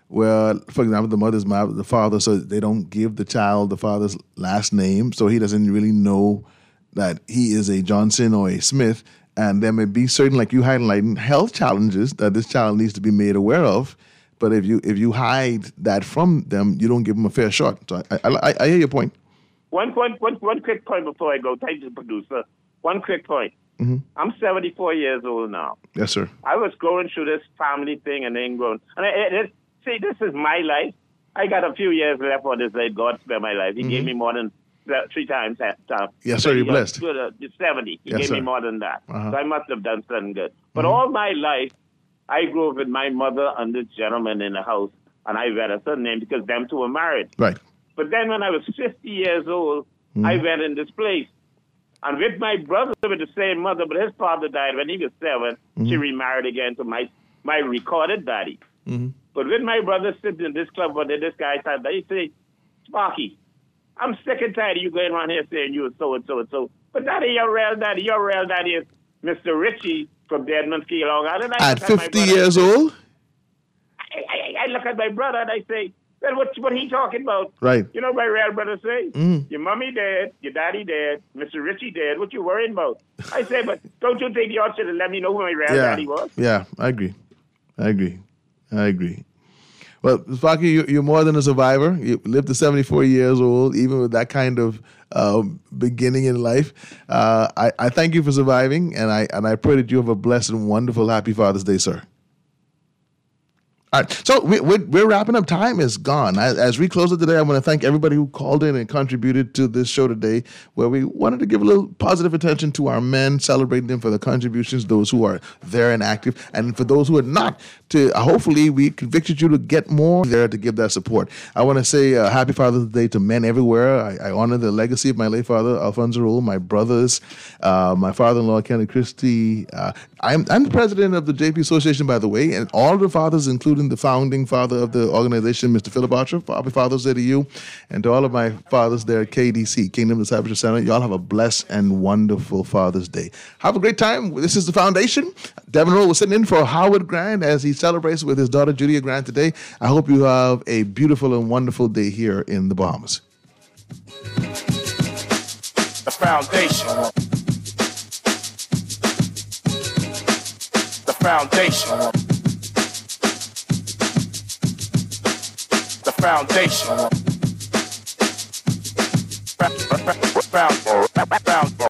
where, for example, the mother's married the father, so they don't give the child the father's last name, so he doesn't really know that he is a Johnson or a Smith. And there may be certain, like you highlighting, health challenges that this child needs to be made aware of. But if you hide that from them, you don't give them a fair shot. So I hear your point. One quick point before I go. Thank you, producer. One quick point. Mm-hmm. I'm 74 years old now. Yes, sir. I was going through this family thing and then going. And see, this is my life. I got a few years left on this life. God spare my life. He gave me more than 3 times that time. Yes, sir. You're blessed. 70. He Yes, gave sir. me more than that. Uh-huh. So I must have done something good. But all my life, I grew up with my mother and this gentleman in the house, and I read a certain name because them two were married. Right. But then when I was 50 years old, I went in this place. And with my brother with the same mother, but his father died when he was 7. She remarried again to my recorded daddy. But with my brother sitting in this club, but this guy said, he said, Sparky, I'm sick and tired of you going around here saying you were so and so and so. But daddy, your real daddy is Mr. Richie from Deadman Key Long Island. At 50 years old? I look at my brother and I say, well, what he talking about? Right. You know, my real brother say, your mommy dead, your daddy dead, Mr. Richie dead. What you worrying about? I say, but don't you think y'all should have let me know who my real daddy was? Yeah, I agree. Well, Sparky, you're more than a survivor. You lived to 74 years old, even with that kind of beginning in life. I thank you for surviving, and I pray that you have a blessed and wonderful, happy Father's Day, sir. All right, so we're wrapping up. Time is gone. As we close it today, I want to thank everybody who called in and contributed to this show today, where we wanted to give a little positive attention to our men, celebrating them for their contributions, those who are there and active, and for those who are not, to hopefully we convicted you to get more there to give that support. I want to say happy Father's Day to men everywhere. I honor the legacy of my late father, Alfonso Raul, my brothers, my father-in-law, Kenny Christie. I'm the president of the JP Association, by the way, and all the fathers, including the founding father of the organization, Mr. Philip Archer. Happy Father's Day to you, and to all of my fathers there at KDC, Kingdom Discipleship Center. Y'all have a blessed and wonderful Father's Day. Have a great time. This is the Foundation. Devin Rowe was sitting in for Howard Grant as he celebrates with his daughter, Julia Grant, today. I hope you have a beautiful and wonderful day here in the Bahamas. The Foundation. The Foundation. The Foundation.